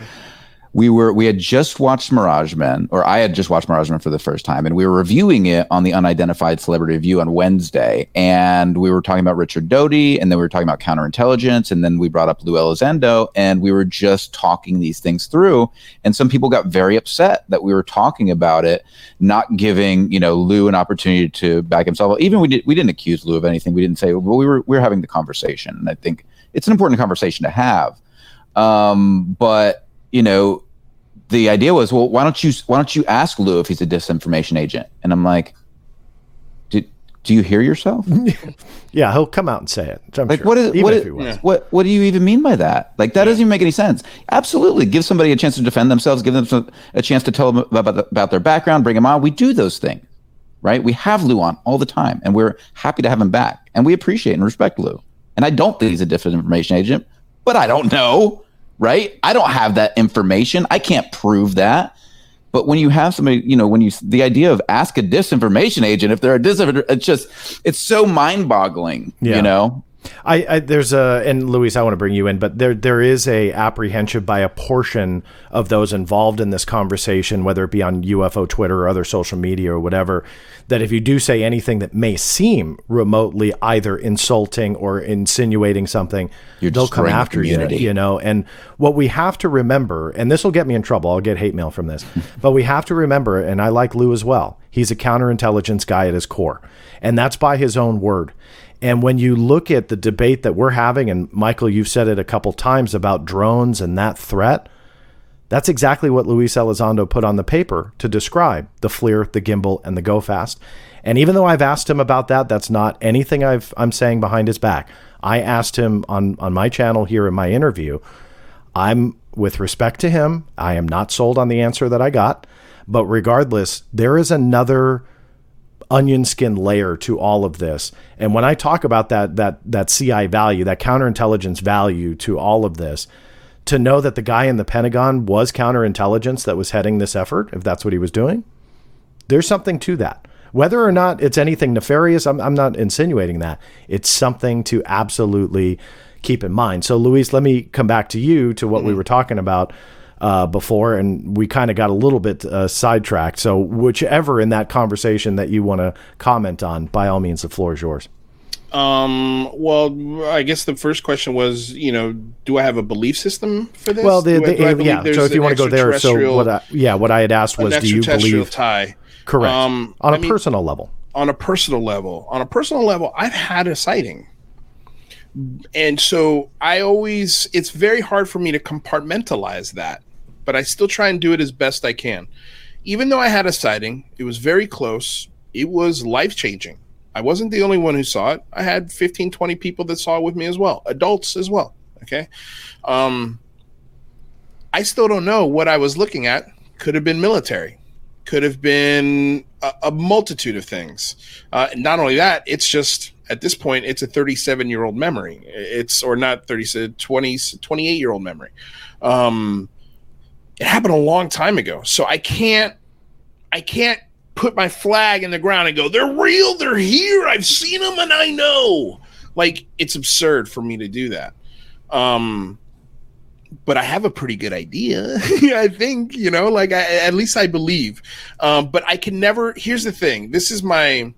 we had just watched Mirage Men, or I had just watched Mirage Men for the first time, and we were reviewing it on the Unidentified Celebrity Review on Wednesday. And we were talking about Richard Doty, and then we were talking about counterintelligence, and then we brought up Lou Elizondo, and we were just talking these things through. And some people got very upset that we were talking about it, not giving Lou an opportunity to back himself. Even we didn't accuse Lou of anything. We didn't say, but we were having the conversation, and I think it's an important conversation to have. But the idea was, well, why don't you ask Lou if he's a disinformation agent? And I'm like, do you hear yourself? Yeah, he'll come out and say it. Like, sure. What do you even mean by that? Like, that doesn't even make any sense. Absolutely, give somebody a chance to defend themselves, give them a chance to tell them about their background, bring them on. We do those things, right? We have Lou on all the time, and we're happy to have him back, and we appreciate and respect Lou. And I don't think he's a disinformation agent, but I don't know. Right? I don't have that information. I can't prove that. But when you have somebody, the idea of ask a disinformation agent if they're a disinformation, it's so mind-boggling, There's and Luis, I want to bring you in, but there is a apprehension by a portion of those involved in this conversation, whether it be on UFO Twitter or other social media or whatever, that if you do say anything that may seem remotely either insulting or insinuating something, they'll come after you, And what we have to remember, and this will get me in trouble, I'll get hate mail from this, but we have to remember, and I like Lou as well, he's a counterintelligence guy at his core, and that's by his own word. And when you look at the debate that we're having, and Michael, you've said it a couple times about drones and that threat, That's exactly what Luis Elizondo put on the paper to describe the FLIR, the gimbal, and the GoFast. And even though I've asked him about that, that's not anything I'm saying behind his back. I asked him on my channel here in my interview. With respect to him, I am not sold on the answer that I got. But regardless, there is another onion skin layer to all of this. And when I talk about that CI value, that counterintelligence value to all of this, to know that the guy in the Pentagon was counterintelligence that was heading this effort, if that's what he was doing, there's something to that. Whether or not it's anything nefarious, I'm not insinuating that. It's something to absolutely keep in mind. So, Luis, let me come back to you to what we were talking about before, and we kind of got a little bit sidetracked. So whichever in that conversation that you want to comment on, by all means, the floor is yours. Well, I guess the first question was, do I have a belief system for this? Well, yeah. So if you want to go there, so what I had asked was, do you believe tie? Correct. On a personal level. On a personal level, I've had a sighting. And so it's very hard for me to compartmentalize that, but I still try and do it as best I can. Even though I had a sighting, it was very close. It was life-changing. I wasn't the only one who saw it. I had 15, 20 people that saw it with me as well, adults as well. Okay. I still don't know what I was looking at. Could have been military, could have been a multitude of things. Not only that, it's just, at this point, it's a 37-year-old memory. Or not 37, 28-year-old memory. It happened a long time ago. So I can't put my flag in the ground and go, they're real, they're here, I've seen them and I know. Like, it's absurd for me to do that. But I have a pretty good idea. I think, at least I believe. But I can never, here's the thing. This is my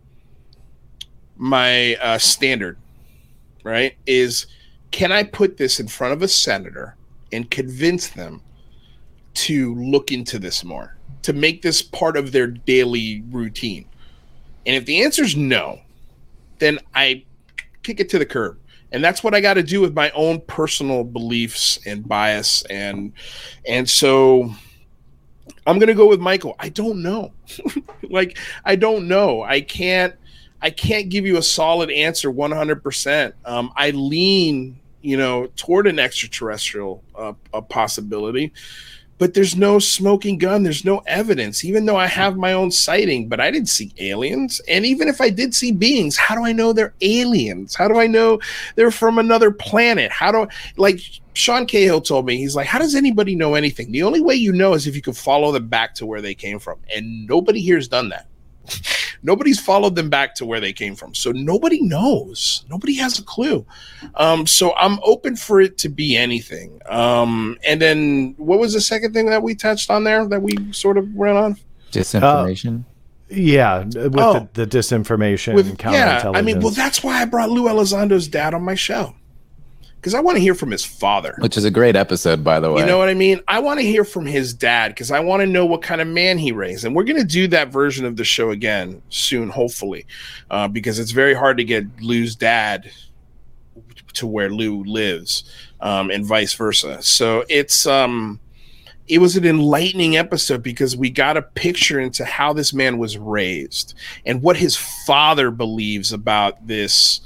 standard, right? Is, can I put this in front of a senator and convince them to look into this more, to make this part of their daily routine? And if the answer is no, then I kick it to the curb. And that's what I got to do with my own personal beliefs and bias. And so I'm going to go with Michael. I don't know. I don't know. I can't give you a solid answer 100%. I lean, toward an extraterrestrial possibility. But there's no smoking gun. There's no evidence, even though I have my own sighting. But I didn't see aliens. And even if I did see beings, how do I know they're aliens? How do I know they're from another planet? Like Sean Cahill told me, he's like, how does anybody know anything? The only way you know is if you can follow them back to where they came from. And nobody here has done that. Nobody's followed them back to where they came from. So nobody knows. Nobody has a clue. So I'm open for it to be anything. And then what was the second thing that we touched on there that we sort of ran on? Disinformation. With the disinformation and counterintelligence. Well, that's why I brought Lou Elizondo's dad on my show. Because I want to hear from his father. Which is a great episode, by the way. You know what I mean? I want to hear from his dad because I want to know what kind of man he raised. And we're going to do that version of the show again soon, hopefully. Because it's very hard to get Lou's dad to where Lou lives and vice versa. So it was an enlightening episode because we got a picture into how this man was raised and what his father believes about this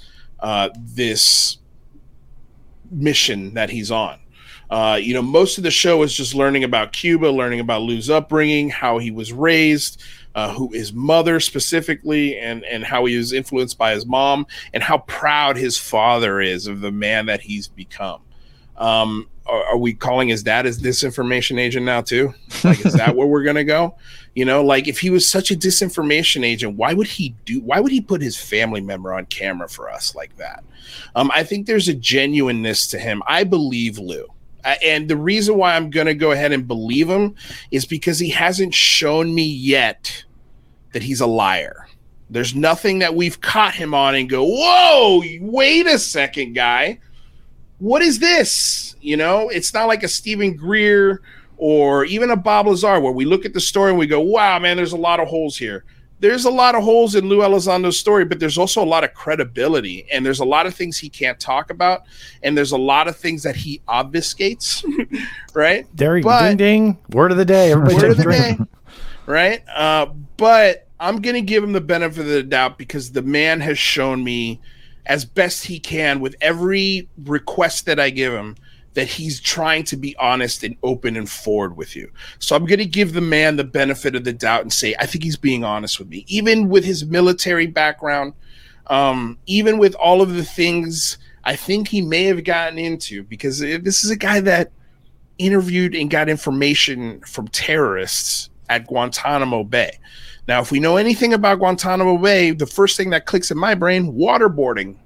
mission that he's on. Most of the show is just learning about Cuba, learning about Lou's upbringing, how he was raised, who his mother specifically, and how he was influenced by his mom, and how proud his father is of the man that he's become. Are we calling his dad as disinformation agent now too? Like, is that where we're gonna go? If he was such a disinformation agent, why would he put his family member on camera for us like that? I think there's a genuineness to him. I believe Lou. And the reason why I'm going to go ahead and believe him is because he hasn't shown me yet that he's a liar. There's nothing that we've caught him on and go, whoa, wait a second, guy. What is this? It's not like a Stephen Greer or even a Bob Lazar where we look at the story and we go, wow, man, there's a lot of holes here. there's a lot of holes in Lou Elizondo's story, but there's also a lot of credibility, and there's a lot of things he can't talk about, and there's a lot of things that he obfuscates, right? There, ding, ding. Word of the day. Everybody Word of the day, right? But I'm going to give him the benefit of the doubt because the man has shown me as best he can with every request that I give him that he's trying to be honest and open and forward with you. So I'm going to give the man the benefit of the doubt and say, I think he's being honest with me, even with his military background, even with all of the things I think he may have gotten into, because this is a guy that interviewed and got information from terrorists at Guantanamo Bay. Now, if we know anything about Guantanamo Bay, the first thing that clicks in my brain, waterboarding,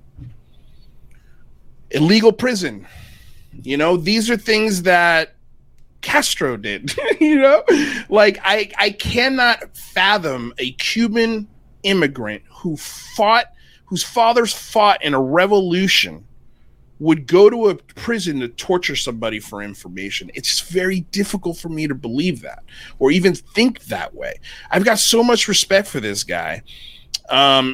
illegal prison. You know, these are things that Castro did, you know, like I cannot fathom a Cuban immigrant whose fathers fought in a revolution would go to a prison to torture somebody for information. It's very difficult for me to believe that or even think that way. I've got so much respect for this guy. But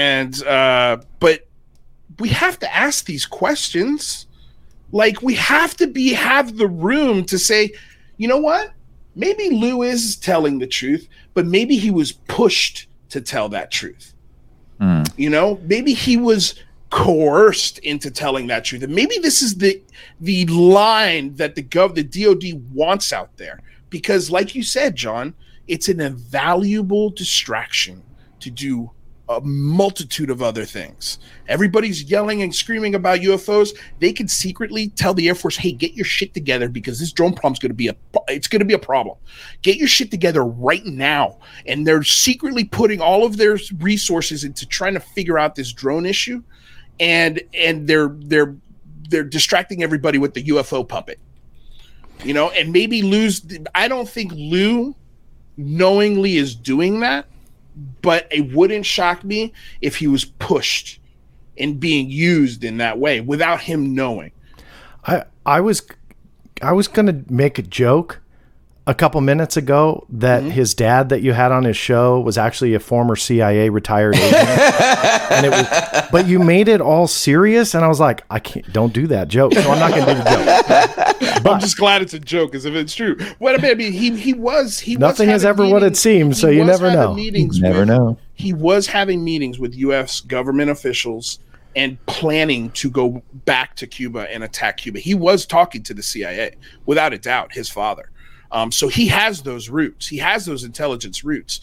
we have to ask these questions. Like, we have to have the room to say, you know what? Maybe Lou is telling the truth, but maybe he was pushed to tell that truth. You know, maybe he was coerced into telling that truth. And maybe this is the line that the DOD wants out there. Because like you said, John, it's an invaluable distraction to do a multitude of other things. Everybody's yelling and screaming about UFOs. They can secretly tell the Air Force, hey, get your shit together because this drone problem's going to be a problem. Get your shit together right now. And they're secretly putting all of their resources into trying to figure out this drone issue. And they're distracting everybody with the UFO puppet. You know, and maybe I don't think Lou knowingly is doing that. But it wouldn't shock me if he was pushed and being used in that way without him knowing. I was going to make a joke a couple minutes ago that his dad that you had on his show was actually a former CIA retired agent. But you made it all serious, and I was like, don't do that joke. So I'm not going to do the joke. But I'm just glad it's a joke, as if it's true. What I mean, he was nothing is ever what it seems, so you never know. He was having meetings with U.S. government officials and planning to go back to Cuba and attack Cuba. He was talking to the CIA, without a doubt, his father. So he has those roots. He has those intelligence roots.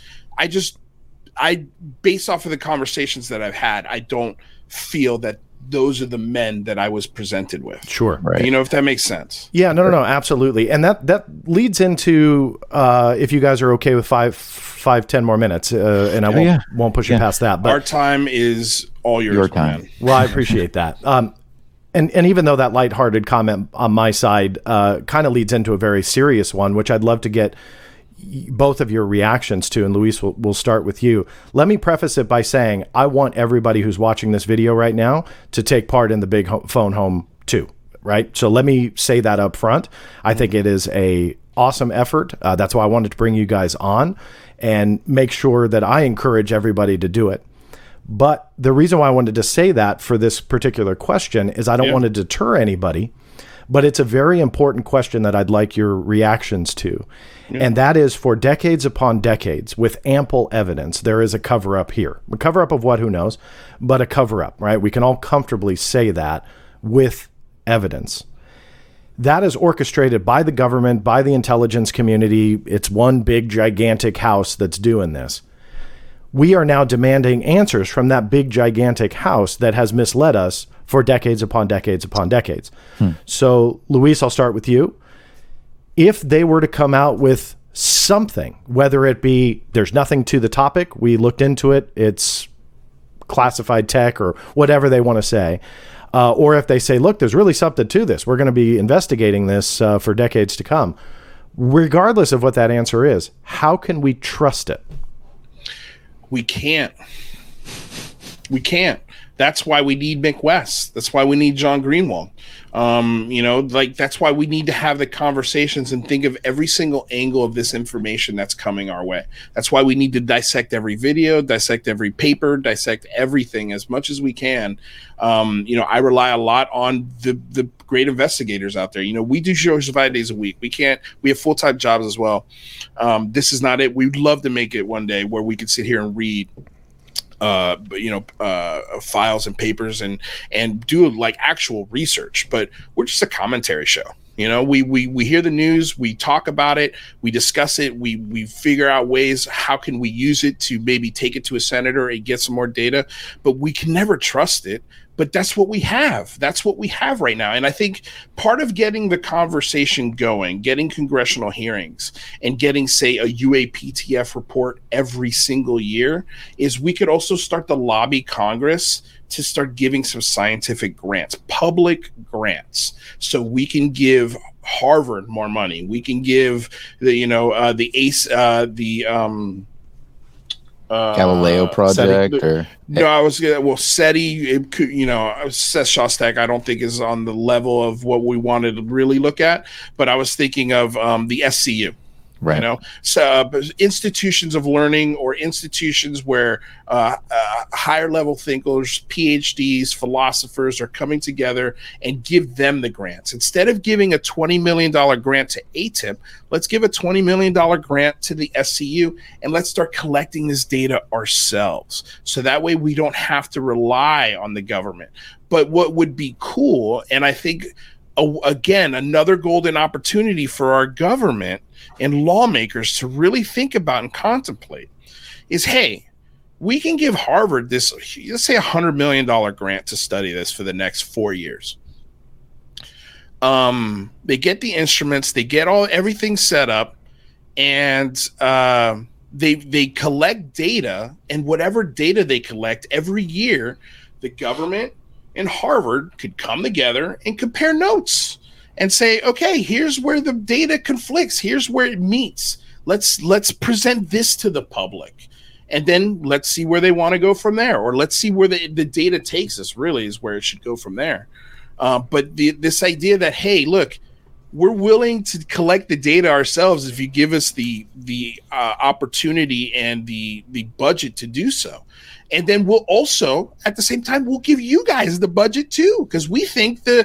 Based off of the conversations that I've had, I don't feel that those are the men that I was presented with. Sure. Right. You know, if that makes sense. Yeah, no, absolutely. And that leads into, if you guys are okay with 5-10 more minutes, and I won't push you past that. But our time is all yours, time. Man. Well, I appreciate that. And even though that lighthearted comment on my side kind of leads into a very serious one, which I'd love to get both of your reactions to, and Luis, we'll start with you. Let me preface it by saying I want everybody who's watching this video right now to take part in the Big Phone Home too, right? So let me say that up front. I think it is a awesome effort. That's why I wanted to bring you guys on and make sure that I encourage everybody to do it. But the reason why I wanted to say that for this particular question is I don't want to deter anybody, but it's a very important question that I'd like your reactions to. Yeah. And that is, for decades upon decades, with ample evidence, there is a cover-up here. A cover-up of what, who knows, but a cover-up, right? We can all comfortably say that with evidence. That is orchestrated by the government, by the intelligence community. It's one big, gigantic house that's doing this. We are now demanding answers from that big, gigantic house that has misled us for decades upon decades upon decades. So, Luis, I'll start with you. If they were to come out with something, whether it be there's nothing to the topic, we looked into it, it's classified tech or whatever they want to say, or if they say, look, there's really something to this, we're going to be investigating this for decades to come. Regardless of what that answer is, how can we trust it? We can't. We can't. That's why we need Mick West. That's why we need John Greenwald. That's why we need to have the conversations and think of every single angle of this information that's coming our way. That's why we need to dissect every video, dissect every paper, dissect everything as much as we can. I rely a lot on the great investigators out there. We do shows 5 days a week. We have full-time jobs as well. This is not it. We'd love to make it one day where we could sit here and read files and papers and do like actual research, but we're just a commentary show. We hear the news, we talk about it, we discuss it, we figure out ways, how can we use it to maybe take it to a senator and get some more data, but we can never trust it. But that's what we have. That's what we have right now. And I think part of getting the conversation going, getting congressional hearings and getting, say, a UAPTF report every single year is we could also start to lobby Congress to start giving some scientific grants, public grants, so we can give Harvard more money. We can give the Galileo project SETI, Seth Shostak, I don't think is on the level of what we wanted to really look at, but I was thinking of the SCU. Right. So institutions of learning or institutions where higher level thinkers, PhDs, philosophers are coming together and give them the grants. Instead of giving a $20 million grant to ATIP, let's give a $20 million grant to the SCU and let's start collecting this data ourselves. So that way we don't have to rely on the government. But what would be cool, and I think, again, another golden opportunity for our government and lawmakers to really think about and contemplate is, hey, we can give Harvard this, let's say $100 million grant to study this for the next 4 years. They get the instruments, they get everything set up, and they collect data, and whatever data they collect every year, the government and Harvard could come together and compare notes and say, okay, here's where the data conflicts. Here's where it meets. Let's present this to the public. And then let's see where they want to go from there. Or let's see where the data takes us, really, is where it should go from there. But this idea that, hey, look, we're willing to collect the data ourselves if you give us the opportunity and the budget to do so. And then we'll also, at the same time, we'll give you guys the budget too, because we think the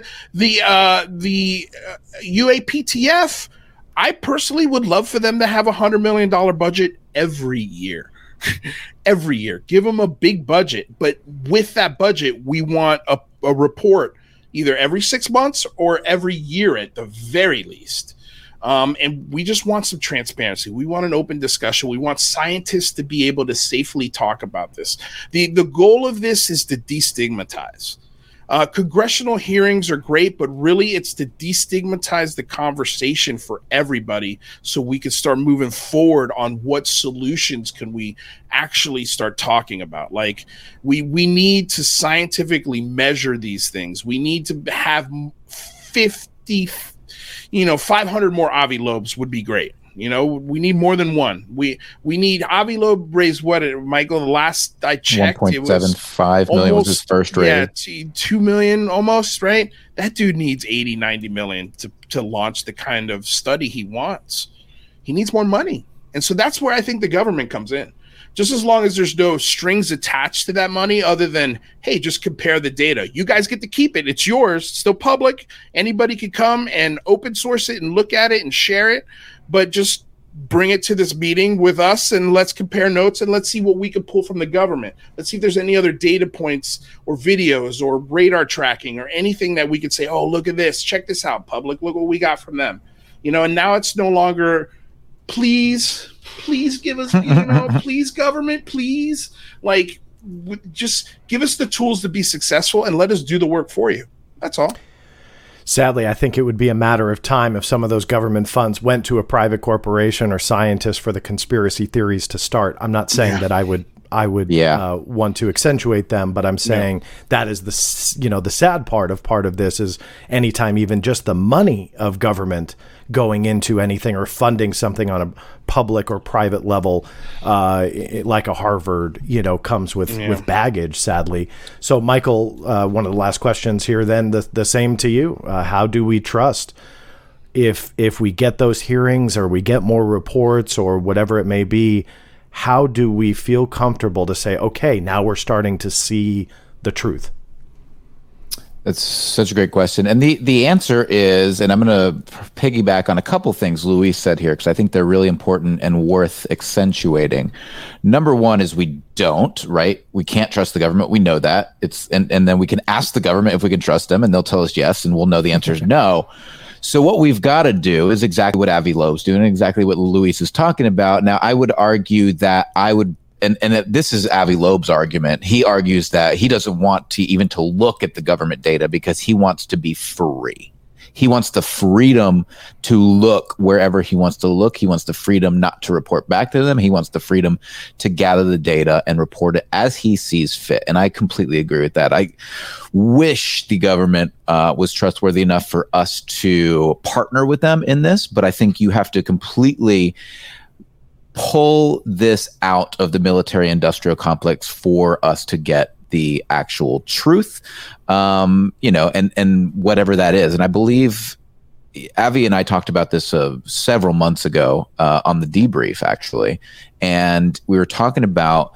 UAPTF, I personally would love for them to have $100 million budget every year. Every year. Give them a big budget. But with that budget, we want a report either every 6 months or every year at the very least. And we just want some transparency. We want an open discussion. We want scientists to be able to safely talk about this. The goal of this is to destigmatize. Congressional hearings are great, but really it's to destigmatize the conversation for everybody so we can start moving forward on what solutions can we actually start talking about. Like we need to scientifically measure these things. We need to have 500 more Avi Loebs would be great. We need more than one. We need Avi Loeb raised what, Michael? The last I checked, 1.75 million was his first rate. Yeah, 2 million almost, right? That dude needs 80, 90 million to launch the kind of study he wants. He needs more money. And so that's where I think the government comes in. Just as long as there's no strings attached to that money other than, hey, just compare the data. You guys get to keep it. It's yours. It's still public. Anybody could come and open source it and look at it and share it. But just bring it to this meeting with us and let's compare notes and let's see what we can pull from the government. Let's see if there's any other data points or videos or radar tracking or anything that we could say, oh, look at this. Check this out, public. Look what we got from them. And now it's no longer, please give us, please government, please, just give us the tools to be successful and let us do the work for you. That's all. Sadly, I think it would be a matter of time if some of those government funds went to a private corporation or scientists for the conspiracy theories to start. I'm not saying that I would want to accentuate them, but I'm saying that is the sad part of this is anytime even just the money of government going into anything or funding something on a public or private level, like a Harvard, comes with baggage, sadly. So, Michael, one of the last questions here, then the same to you. How do we trust if we get those hearings or we get more reports or whatever it may be? How do we feel comfortable to say, okay, now we're starting to see the truth? That's such a great question. And the answer is, and I'm going to piggyback on a couple things Luis said here, because I think they're really important and worth accentuating. Number one is we don't, right? We can't trust the government. We know that. And then we can ask the government if we can trust them, and they'll tell us yes, and we'll know the answer is no. So what we've got to do is exactly what Avi Loeb's doing, and exactly what Luis is talking about. Now, I would argue that and this is Avi Loeb's argument. He argues that he doesn't want to even to look at the government data because he wants to be free. He wants the freedom to look wherever he wants to look. He wants the freedom not to report back to them. He wants the freedom to gather the data and report it as he sees fit. And I completely agree with that. I wish the government was trustworthy enough for us to partner with them in this, but I think you have to completely pull this out of the military industrial complex for us to get the actual truth, and whatever that is. And I believe Avi and I talked about this several months ago on the debrief, actually. And we were talking about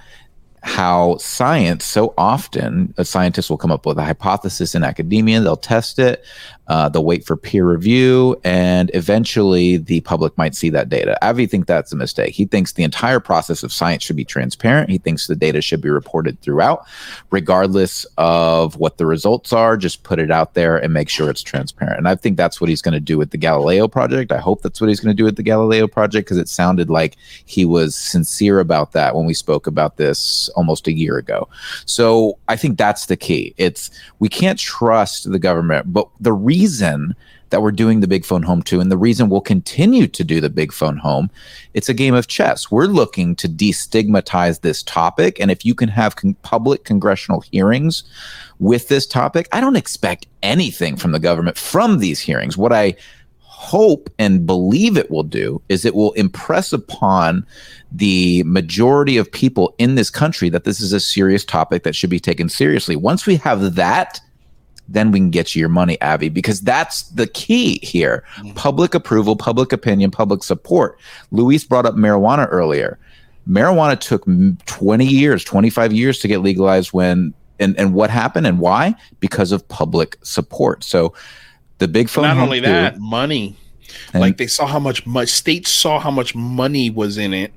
how science, so often a scientist will come up with a hypothesis in academia, they'll test it, they'll wait for peer review, and eventually the public might see that data. Avi thinks that's a mistake. He thinks the entire process of science should be transparent. He thinks the data should be reported throughout, regardless of what the results are. Just put it out there and make sure it's transparent. And I think that's what he's going to do with the Galileo project. I hope that's what he's going to do with the Galileo project, because it sounded like he was sincere about that when we spoke about this almost a year ago. So I think that's the key. We can't trust the government, but the reason that we're doing the Big Phone Home 2, and the reason we'll continue to do the Big Phone Home, it's a game of chess. We're looking to destigmatize this topic, and if you can have public congressional hearings with this topic, I don't expect anything from the government from these hearings. What I hope and believe it will do is it will impress upon the majority of people in this country that this is a serious topic that should be taken seriously. Once we have that, then we can get you your money, Avi, because that's the key here. Public approval, public opinion, public support. Luis brought up marijuana earlier. Marijuana took 20 years, 25 years to get legalized and what happened and why? Because of public support. So the Big Phone Not Home only 2, that, money. Like they saw how much states saw how much money was in it.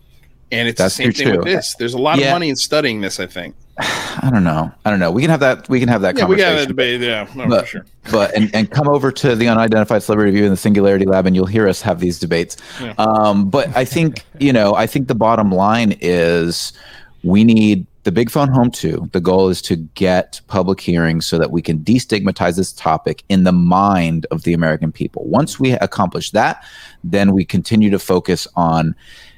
And it's the same thing with this. There's a lot of money in studying this, I think. I don't know. We can have that conversation. We got that debate. Yeah, for sure. But and come over to the Unidentified Celebrity Review in the Singularity Lab, and you'll hear us have these debates. Yeah. But I think the bottom line is we need the Big Phone Home 2. The goal is to get public hearings so that we can destigmatize this topic in the mind of the American people. Once we accomplish that, then we continue to focus on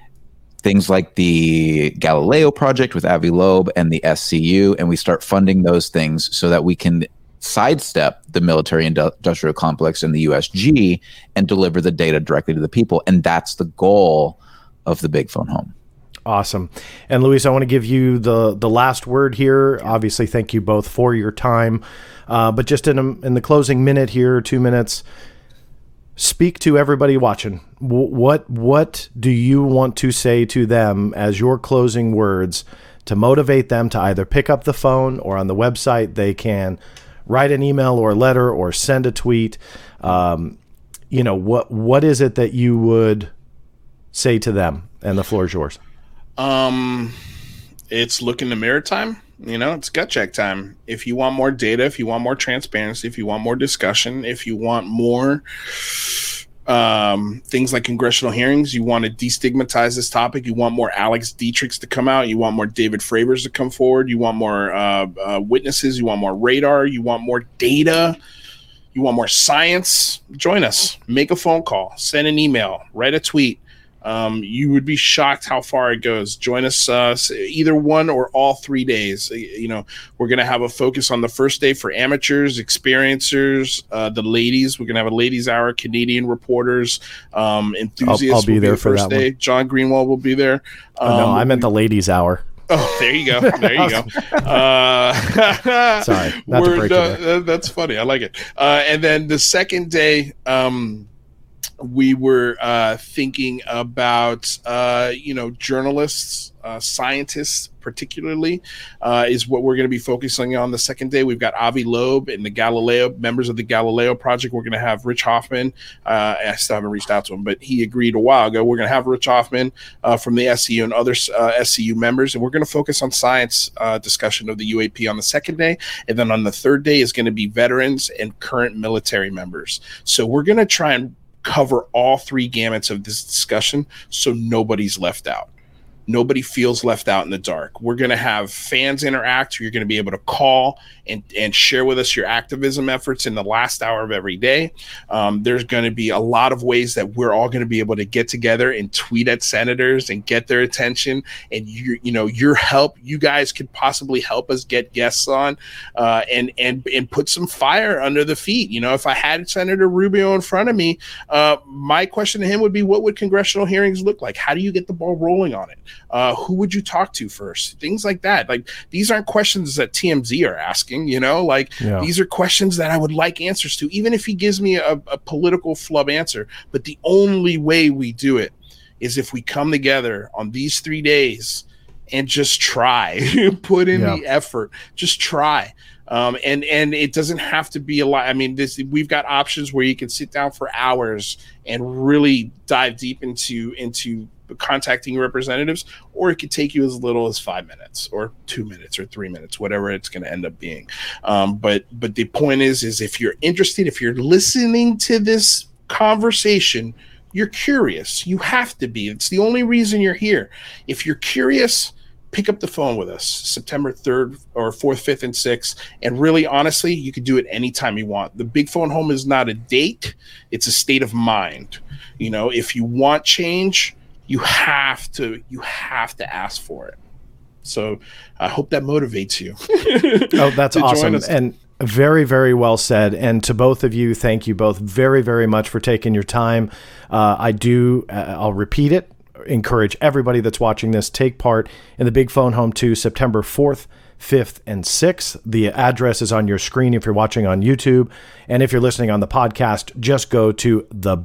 things like the Galileo project with Avi Loeb and the SCU, and we start funding those things so that we can sidestep the military industrial complex and the USG and deliver the data directly to the people. And that's the goal of the Big Phone Home. Awesome. And Luis, I want to give you the last word here. Obviously, thank you both for your time. But just in the closing minute here, 2 minutes, speak to everybody watching. What do you want to say to them as your closing words to motivate them to either pick up the phone, or on the website they can write an email or a letter or send a tweet? What is it that you would say to them? And the floor is yours. It's look in the mirror time. It's gut check time. If you want more data, if you want more transparency, if you want more discussion, if you want more things like congressional hearings, you want to destigmatize this topic, you want more Alex Dietrichs to come out, you want more David Fravers to come forward, you want more witnesses, you want more radar, you want more data, you want more science, join us. Make a phone call, send an email, write a tweet. You would be shocked how far it goes. Join us either one or all 3 days. We're going to have a focus on the first day for amateurs, experiencers, the ladies. We're going to have a ladies' hour, Canadian reporters, enthusiasts. I'll be there for first that day. one. John Greenwald will be there. No, I meant the ladies' hour. Oh, there you go. There you go. Sorry, not to break it. That's funny. I like it. And then the second day, we were thinking about, journalists, scientists, particularly, is what we're going to be focusing on the second day. We've got Avi Loeb and the Galileo, members of the Galileo Project. We're going to have Rich Hoffman. I still haven't reached out to him, but he agreed a while ago. We're going to have Rich Hoffman from the SCU and other SCU members, and we're going to focus on science discussion of the UAP on the second day. And then on the third day is going to be veterans and current military members. So we're going to try and cover all three gamuts of this discussion so nobody's left out. Nobody feels left out in the dark. We're going to have fans interact. You're going to be able to call and share with us your activism efforts in the last hour of every day. There's going to be a lot of ways that we're all going to be able to get together and tweet at senators and get their attention. And your help, you guys could possibly help us get guests on and put some fire under the feet. If I had Senator Rubio in front of me, my question to him would be, what would congressional hearings look like? How do you get the ball rolling on it? Who would you talk to first? Things like that. Like, these aren't questions that TMZ are asking, These are questions that I would like answers to, even if he gives me a political flub answer. But the only way we do it is if we come together on these 3 days and just try, put in the effort, just try. And it doesn't have to be a lot. I mean, we've got options where you can sit down for hours and really dive deep into contacting representatives, or it could take you as little as 5 minutes or 2 minutes or 3 minutes, whatever it's going to end up being. But the point is if you're interested, if you're listening to this conversation, you're curious. You have to be. It's the only reason you're here. If you're curious, pick up the phone with us September 3rd or 4th, 5th, and 6th. And really, honestly, you can do it anytime you want. The Big Phone Home is not a date. It's a state of mind. If you want change, you have to ask for it. So I hope that motivates you. Oh, that's awesome. And very, very well said. And to both of you, thank you both very, very much for taking your time. I'll repeat it. Encourage everybody that's watching this, take part in the Big Phone Home 2, September 4th, 5th, and 6th. The address is on your screen if you're watching on YouTube. And if you're listening on the podcast, just go to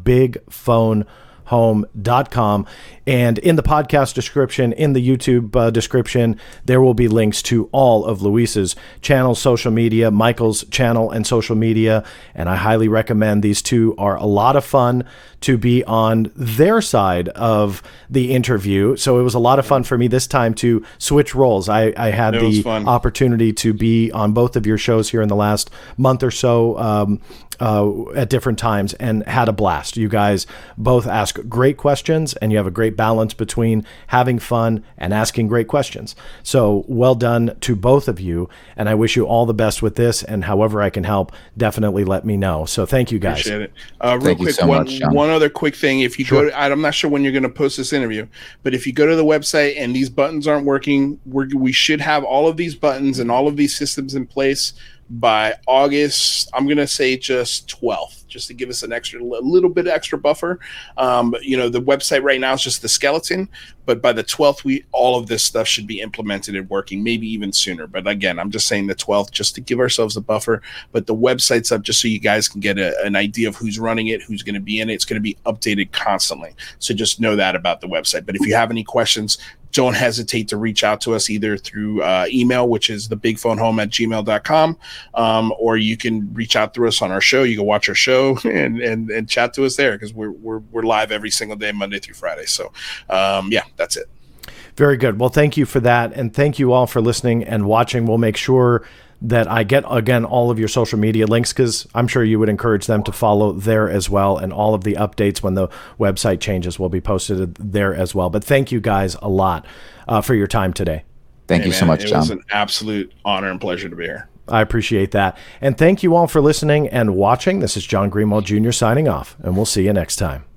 thebigphonehome.com. And in the podcast description, in the YouTube description, there will be links to all of Luis's channels, social media, Michael's channel and social media. And I highly recommend. These two are a lot of fun to be on their side of the interview. So it was a lot of fun for me this time to switch roles. I had the opportunity to be on both of your shows here in the last month or so at different times and had a blast. You guys both ask great questions, and you have a great balance between having fun and asking great questions. So well done to both of you, and I wish you all the best with this, and however I can help, definitely let me know. So thank you, guys. Appreciate it. Real quick, one other quick thing. If you go to, I'm not sure when you're going to post this interview, but if you go to the website and these buttons aren't working, we should have all of these buttons and all of these systems in place by August, I'm going to say just 12th, just to give us a little bit extra buffer. The website right now is just the skeleton, but by the 12th, all of this stuff should be implemented and working, maybe even sooner. But again, I'm just saying the 12th, just to give ourselves a buffer. But the website's up just so you guys can get an idea of who's running it, who's going to be in it. It's going to be updated constantly. So just know that about the website. But if you have any questions, don't hesitate to reach out to us either through email, which is thebigphonehome@gmail.com, or you can reach out through us on our show. You can watch our show and chat to us there, because we're live every single day, Monday through Friday. So that's it. Very good. Well, thank you for that, and thank you all for listening and watching. We'll make sure that I get, again, all of your social media links, because I'm sure you would encourage them to follow there as well. And all of the updates when the website changes will be posted there as well. But thank you guys a lot for your time today. Thank you so much, John. It was an absolute honor and pleasure to be here. I appreciate that. And thank you all for listening and watching. This is John Greenwald Jr. signing off, and we'll see you next time.